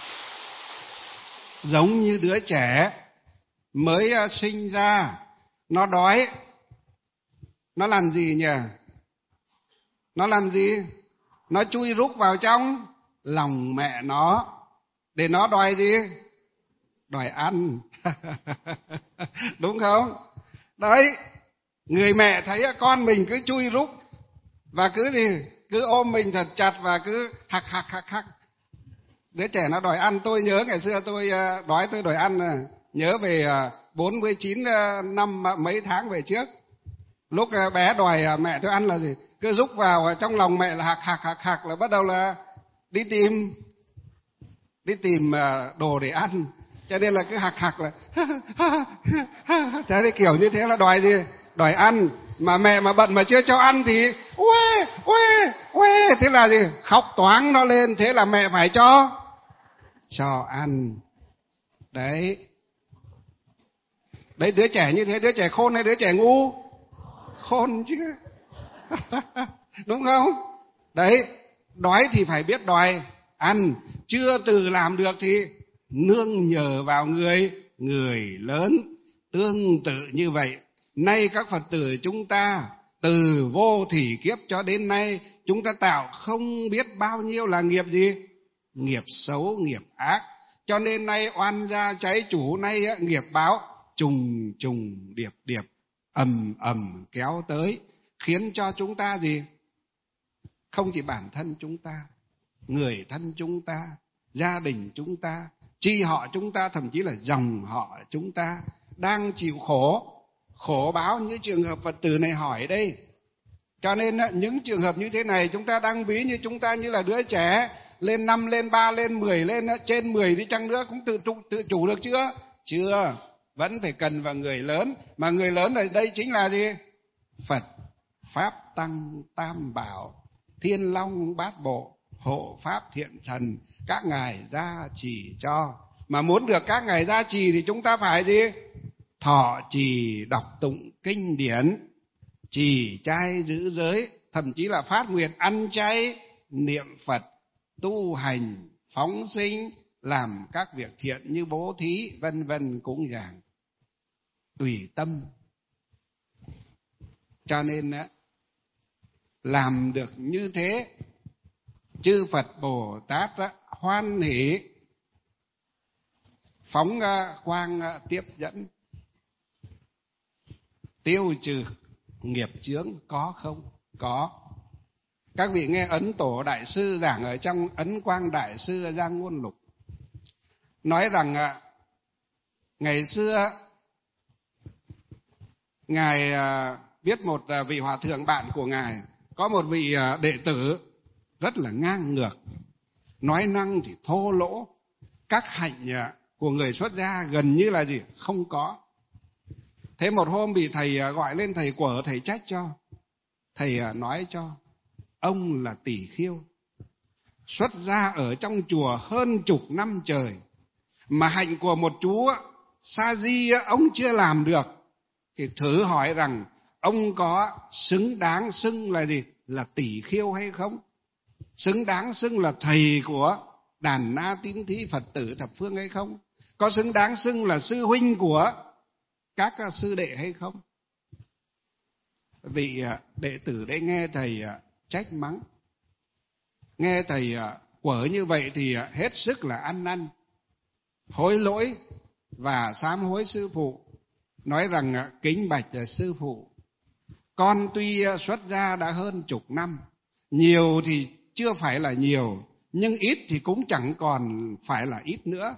Giống như đứa trẻ mới sinh ra, nó đói, nó làm gì nhỉ? Nó làm gì? Nó chui rúc vào trong lòng mẹ nó để nó đòi gì? Đòi ăn. Đúng không? Đấy, người mẹ thấy con mình cứ chui rúc và cứ gì? Cứ ôm mình thật chặt và cứ hặc hặc hặc hặc. Đứa trẻ nó đòi ăn. Tôi nhớ ngày xưa tôi đói tôi đòi ăn. Nhớ về bốn mươi chín năm mấy tháng về trước, lúc bé đòi mẹ tôi ăn là gì? Cứ rúc vào trong lòng mẹ là hạc hạc hạc hạc, là bắt đầu là đi tìm đi tìm đồ để ăn. Cho nên là cứ hạc hạc là thế thì kiểu như thế là đòi gì? Đòi ăn. Mà mẹ mà bận mà chưa cho ăn thì uê uê uê, thế là gì? Khóc toáng nó lên. Thế là mẹ phải cho cho ăn. Đấy. Đấy, đứa trẻ như thế, đứa trẻ khôn hay đứa trẻ ngu? Khôn chứ. Đúng không? Đấy, đói thì phải biết đòi ăn, chưa tự làm được thì nương nhờ vào người người lớn. Tương tự như vậy, nay các Phật tử chúng ta từ vô thủy kiếp cho đến nay, chúng ta tạo không biết bao nhiêu là nghiệp gì? Nghiệp xấu, nghiệp ác. Cho nên nay oan gia cháy chủ, nay nghiệp báo trùng trùng điệp điệp, ầm ầm kéo tới, khiến cho chúng ta gì? Không chỉ bản thân chúng ta, người thân chúng ta, gia đình chúng ta, chi họ chúng ta, thậm chí là dòng họ chúng ta đang chịu khổ, khổ báo như trường hợp Phật tử này hỏi đây. Cho nên những trường hợp như thế này chúng ta đang ví như chúng ta như là đứa trẻ, lên năm, lên ba, lên mười, lên trên mười đi chăng nữa cũng tự, tự chủ được chưa? Chưa, vẫn phải cần vào người lớn. Mà người lớn ở đây chính là gì? Phật, Pháp, Tăng, Tam Bảo, Thiên Long, Bát Bộ, Hộ Pháp, Thiện Thần, các ngài gia trì cho. Mà muốn được các ngài gia trì thì chúng ta phải gì? Thọ trì đọc tụng kinh điển, trì trai giữ giới, thậm chí là phát nguyện ăn chay, niệm Phật, tu hành, phóng sinh, làm các việc thiện như bố thí, vân vân cúng dường. Tùy tâm. Cho nên làm được như thế, chư Phật Bồ Tát hoan hỷ phóng quang tiếp dẫn, tiêu trừ nghiệp chướng. Có không? Có. Các vị nghe Ấn Tổ Đại Sư giảng ở trong Ấn Quang Đại Sư Giang Ngôn Lục, nói rằng ngày xưa ngài biết một vị hòa thượng bạn của ngài có một vị đệ tử rất là ngang ngược, nói năng thì thô lỗ, các hạnh của người xuất gia gần như là gì? Không có. Thế một hôm bị thầy gọi lên, thầy quở, thầy trách cho. Thầy nói cho: ông là tỷ khiêu, xuất gia ở trong chùa hơn chục năm trời, mà hạnh của một chú sa di ông chưa làm được, thì thử hỏi rằng ông có xứng đáng xưng là gì? Là tỷ khiêu hay không? Xứng đáng xưng là thầy của đàn na tín thí Phật tử thập phương hay không? Có xứng đáng xưng là sư huynh của các sư đệ hay không? Vị đệ tử đấy nghe thầy trách mắng, nghe thầy quở như vậy thì hết sức là ăn năn, hối lỗi và sám hối sư phụ, nói rằng: kính bạch sư phụ, con tuy xuất gia đã hơn chục năm, nhiều thì chưa phải là nhiều, nhưng ít thì cũng chẳng còn phải là ít nữa.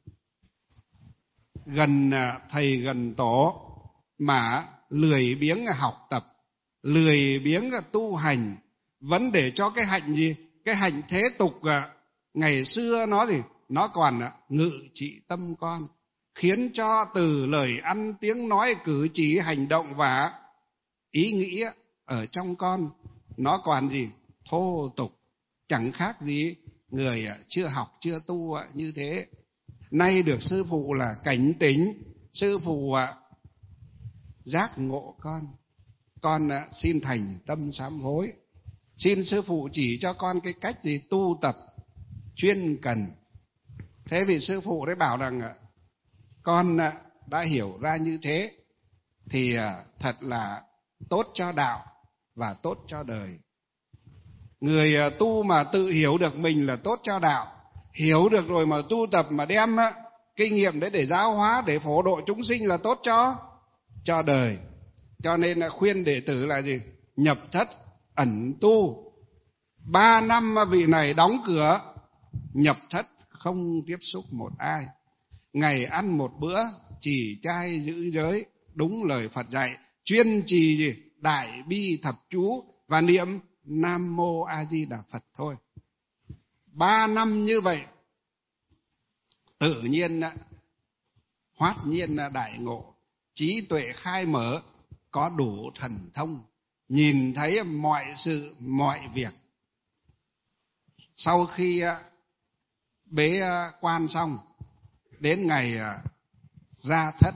Gần thầy gần tổ mà lười biếng học tập, lười biếng tu hành, vẫn để cho cái hạnh gì? Cái hạnh thế tục ngày xưa nó gì? Nó còn ngự trị tâm con, khiến cho từ lời ăn, tiếng nói, cử chỉ, hành động và ý nghĩ ở trong con nó còn gì? Thô tục, chẳng khác gì người chưa học, chưa tu như thế. Nay được sư phụ là cảnh tỉnh, sư phụ giác ngộ con, con xin thành tâm sám hối. Xin sư phụ chỉ cho con cái cách gì tu tập chuyên cần, Thế vị sư phụ đấy bảo rằng con đã hiểu ra như thế thì thật là tốt cho đạo và tốt cho đời. Người tu mà tự hiểu được mình là tốt cho đạo, hiểu được rồi mà tu tập mà đem kinh nghiệm đấy để giáo hóa, để phổ độ chúng sinh là tốt cho cho đời. Cho nên là khuyên đệ tử là gì? Nhập thất ẩn tu. Ba năm vị này đóng cửa, nhập thất không tiếp xúc một ai. Ngày ăn một bữa, chỉ trai giữ giới, đúng lời Phật dạy, chuyên trì gì? Đại bi thập chú và niệm Nam Mô A Di Đà Phật thôi. Ba năm như vậy, tự nhiên hoát nhiên đại ngộ, trí tuệ khai mở, có đủ thần thông, nhìn thấy mọi sự mọi việc. Sau khi bế quan xong, đến ngày ra thất,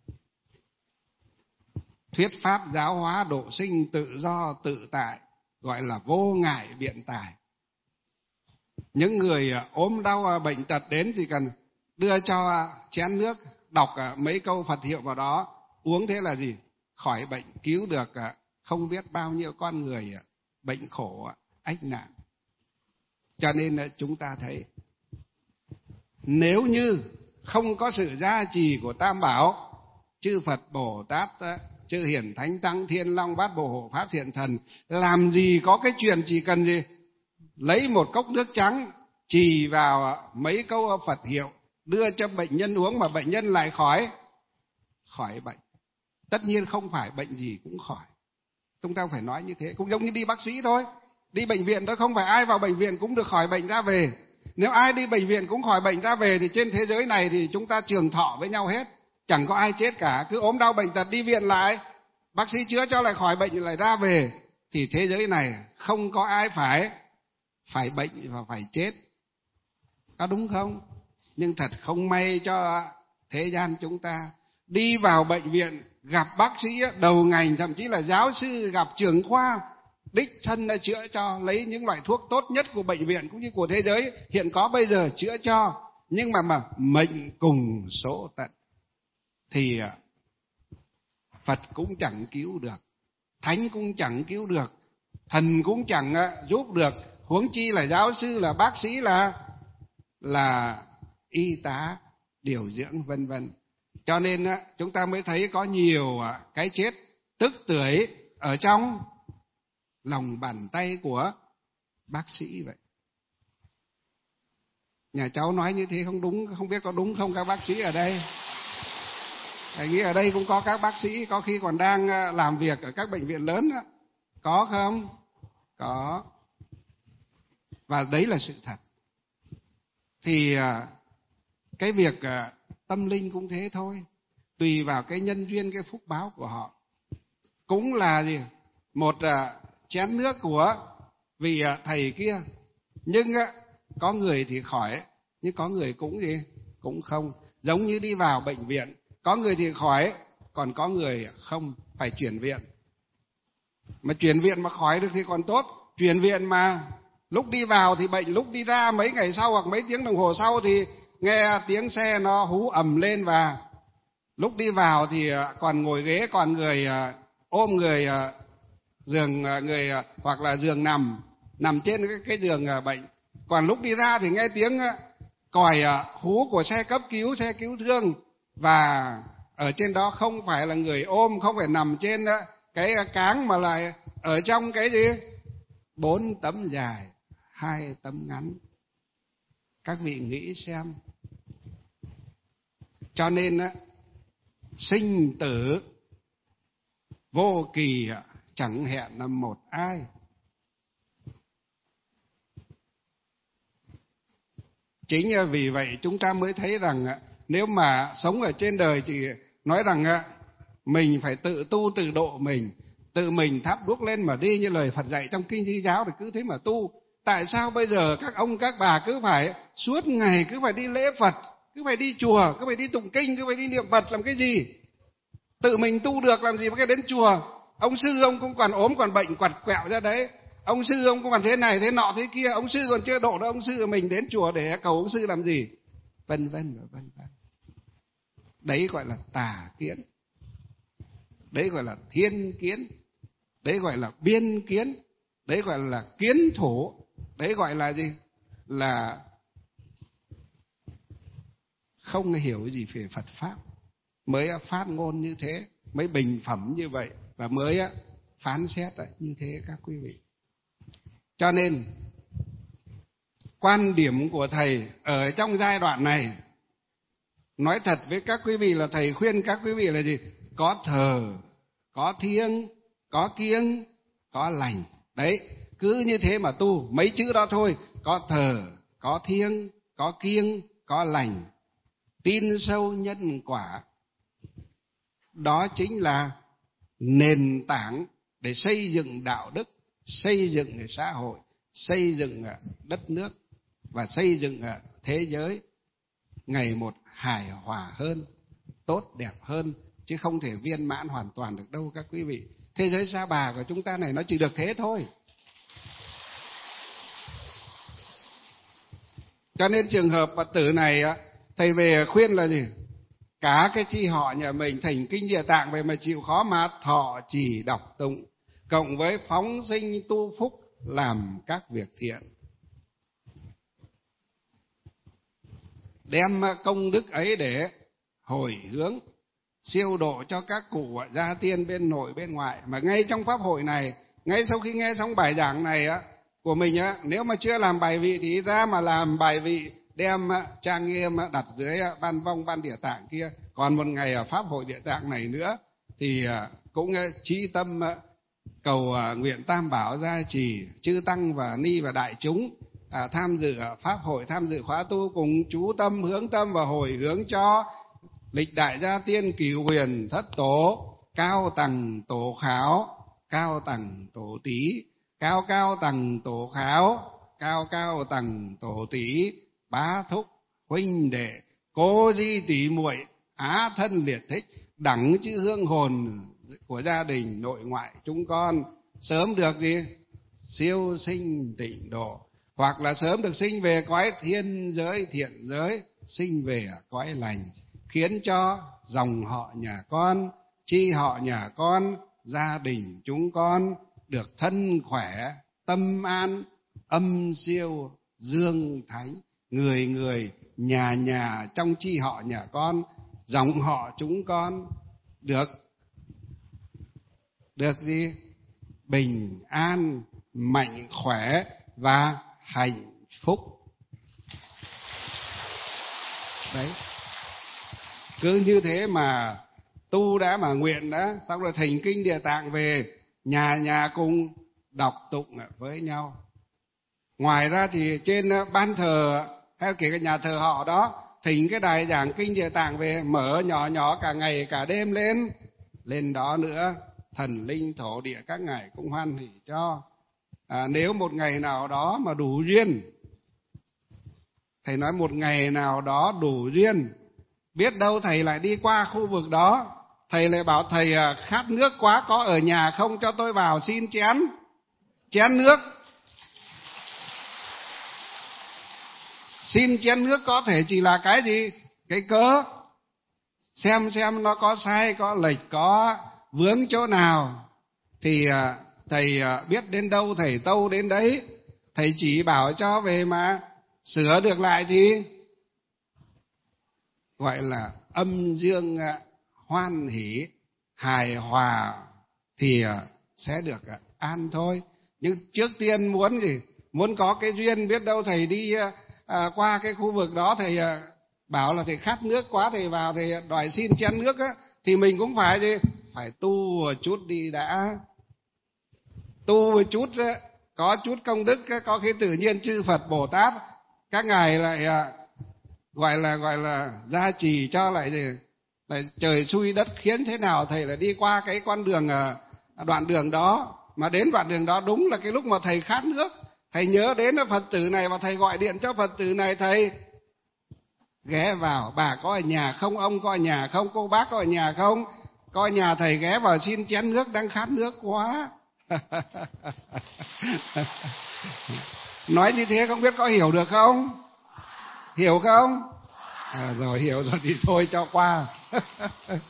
thuyết pháp giáo hóa độ sinh tự do tự tại, gọi là vô ngại biện tài. Những người ốm đau bệnh tật đến thì cần đưa cho chén nước, đọc mấy câu Phật hiệu vào đó, uống thế là gì? Khỏi bệnh, cứu được không biết bao nhiêu con người bệnh khổ ách nạn. Cho nên chúng ta thấy, nếu như không có sự gia trì của Tam Bảo, chư Phật Bồ Tát, chư Hiển Thánh Tăng Thiên Long Bát Bộ Hộ Pháp Thiện Thần, làm gì có cái chuyện chỉ cần gì lấy một cốc nước trắng trì vào mấy câu Phật hiệu, đưa cho bệnh nhân uống mà bệnh nhân lại khỏi khỏi bệnh. Tất nhiên không phải bệnh gì cũng khỏi, chúng ta phải nói như thế. Cũng giống như đi bác sĩ thôi, đi bệnh viện đó, không phải ai vào bệnh viện cũng được khỏi bệnh ra về. Nếu ai đi bệnh viện cũng khỏi bệnh ra về thì trên thế giới này thì chúng ta trường thọ với nhau hết, chẳng có ai chết cả. Cứ ốm đau bệnh tật đi viện lại, bác sĩ chữa cho lại khỏi bệnh lại ra về, thì thế giới này không có ai phải phải bệnh và phải chết, có đúng không? Nhưng thật không may cho thế gian chúng ta, đi vào bệnh viện gặp bác sĩ đầu ngành, thậm chí là giáo sư, gặp trưởng khoa, đích thân là chữa cho, lấy những loại thuốc tốt nhất của bệnh viện cũng như của thế giới hiện có bây giờ chữa cho. Nhưng mà mà mệnh cùng số tận thì Phật cũng chẳng cứu được, Thánh cũng chẳng cứu được, thần cũng chẳng giúp được, huống chi là giáo sư, là bác sĩ, là là y tá, điều dưỡng vân vân. Cho nên chúng ta mới thấy có nhiều cái chết tức tưởi ở trong lòng bàn tay của bác sĩ vậy. Nhà cháu nói như thế không đúng, không biết có đúng không các bác sĩ ở đây? Thầy nghĩ ở đây cũng có các bác sĩ có khi còn đang làm việc ở các bệnh viện lớn đó. Có không? Có. Và đấy là sự thật. Thì cái việc tâm linh cũng thế thôi, tùy vào cái nhân duyên, cái phúc báo của họ. Cũng là gì? Một chén nước của vị thầy kia, nhưng có người thì khỏi, nhưng có người cũng gì? Cũng không. Giống như đi vào bệnh viện, có người thì khỏi, còn có người không, phải chuyển viện. Mà chuyển viện mà khỏi được thì còn tốt, chuyển viện mà lúc đi vào thì bệnh, lúc đi ra mấy ngày sau hoặc mấy tiếng đồng hồ sau thì nghe tiếng xe nó hú ầm lên, và lúc đi vào thì còn ngồi ghế, còn người ôm người giường, người hoặc là giường nằm nằm trên cái, cái giường bệnh. Còn lúc đi ra thì nghe tiếng còi hú của xe cấp cứu, xe cứu thương, và ở trên đó không phải là người ôm, không phải nằm trên cái cáng, mà lại ở trong cái gì? Bốn tấm dài, hai tấm ngắn. Các vị nghĩ xem. Cho nên sinh tử vô kỳ, chẳng hẹn là một ai. Chính vì vậy chúng ta mới thấy rằng nếu mà sống ở trên đời thì nói rằng mình phải tự tu tự độ mình, tự mình thắp đuốc lên mà đi, như lời Phật dạy trong Kinh Di Giáo, thì cứ thế mà tu. Tại sao bây giờ các ông các bà cứ phải suốt ngày cứ phải đi lễ Phật, cứ phải đi chùa, cứ phải đi tụng kinh, cứ phải đi niệm Phật làm cái gì? Tự mình tu được làm gì mà cái đến chùa? Ông sư ông cũng còn ốm, còn bệnh quặt quẹo ra đấy. Ông sư ông cũng còn thế này thế nọ thế kia, ông sư còn chưa độ đâu, ông sư mình đến chùa để cầu ông sư làm gì? vân vân và vân vân. Đấy gọi là tà kiến, đấy gọi là thiên kiến, đấy gọi là biên kiến, đấy gọi là kiến thủ, đấy gọi là gì? Là không hiểu gì về Phật Pháp, mới phát ngôn như thế, mới bình phẩm như vậy, và mới phán xét như thế các quý vị. Cho nên quan điểm của thầy ở trong giai đoạn này, nói thật với các quý vị là thầy khuyên các quý vị là gì? Có thờ, có thiêng, có kiêng, có lành. Đấy, cứ như thế mà tu, mấy chữ đó thôi. Có thờ, có thiêng, có kiêng, có lành, tin sâu nhân quả. Đó chính là nền tảng để xây dựng đạo đức, xây dựng xã hội, xây dựng đất nước và xây dựng thế giới ngày một hài hòa hơn, tốt đẹp hơn, chứ không thể viên mãn hoàn toàn được đâu các quý vị. Thế giới Sa Bà của chúng ta này nó chỉ được thế thôi. Cho nên trường hợp Phật tử này thầy về khuyên là gì? Cả cái chi họ nhà mình thỉnh kinh Địa Tạng về mà chịu khó mà thọ trì đọc tụng, cộng với phóng sinh tu phúc, làm các việc thiện, đem công đức ấy để hồi hướng siêu độ cho các cụ gia tiên bên nội bên ngoại. Mà ngay trong pháp hội này, ngay sau khi nghe xong bài giảng này á của mình á, nếu mà chưa làm bài vị thì ra mà làm bài vị, đem trang nghiêm đặt dưới ban vong ban Địa Tạng kia. Còn một ngày ở pháp hội Địa Tạng này nữa thì cũng chí tâm cầu nguyện Tam Bảo gia trì chư tăng và ni và đại chúng à, tham dự pháp hội, tham dự khóa tu, cùng chú tâm hướng tâm và hồi hướng cho lịch đại gia tiên cửu huyền thất tổ, cao tầng tổ khảo, cao tầng tổ tỷ, cao cao tầng tổ khảo, cao cao tầng tổ tỷ, bá thúc huynh đệ, cô di tỷ muội, á thân liệt thích, đẳng chư hương hồn của gia đình nội ngoại chúng con sớm được gì? Siêu sinh tịnh độ, hoặc là sớm được sinh về cõi thiên giới thiện giới, sinh về cõi lành, khiến cho dòng họ nhà con, chi họ nhà con, gia đình chúng con được thân khỏe, tâm an, âm siêu, dương thánh, người người, nhà nhà trong chi họ nhà con, dòng họ chúng con được được gì? Bình an, mạnh khỏe và hạnh phúc. Đấy, cứ như thế mà tu đã, mà nguyện đã, xong rồi thỉnh kinh Địa Tạng về, nhà nhà cùng đọc tụng với nhau. Ngoài ra thì trên ban thờ hay kể cả nhà thờ họ đó, thỉnh cái đài giảng kinh Địa Tạng về, mở nhỏ nhỏ cả ngày cả đêm lên, lên đó nữa, thần linh thổ địa các ngài cũng hoan hỉ cho. À, nếu một ngày nào đó mà đủ duyên, thầy nói một ngày nào đó đủ duyên, biết đâu thầy lại đi qua khu vực đó, thầy lại bảo thầy khát nước quá, có ở nhà không, cho tôi vào xin chén chén nước. Xin chén nước có thể chỉ là cái gì? Cái cớ xem xem nó có sai, có lệch, có vướng chỗ nào thì thầy biết đến đâu thầy tâu đến đấy, thầy chỉ bảo cho về mà sửa được lại thì gọi là âm dương hoan hỷ hài hòa thì sẽ được an thôi. Nhưng trước tiên muốn gì? Muốn có cái duyên, biết đâu thầy đi à, qua cái khu vực đó, thầy à, bảo là thầy khát nước quá, thầy vào thầy đòi xin chén nước á, thì mình cũng phải gì? Phải tu một chút đi đã. Tu một chút á, có chút công đức á, có khi tự nhiên chư Phật Bồ Tát các ngài lại à, gọi là gọi là gia trì cho, lại gì? Lại trời xui đất khiến thế nào thầy lại đi qua cái con đường à, đoạn đường đó, mà đến đoạn đường đó đúng là cái lúc mà thầy khát nước, thầy nhớ đến Phật tử này và thầy gọi điện cho Phật tử này, thầy ghé vào, bà có ở nhà không, ông có ở nhà không, cô bác có ở nhà không, có ở nhà thầy ghé vào xin chén nước, đang khát nước quá. Nói như thế không biết có hiểu được không? Hiểu không? À, rồi hiểu rồi thì thôi cho qua.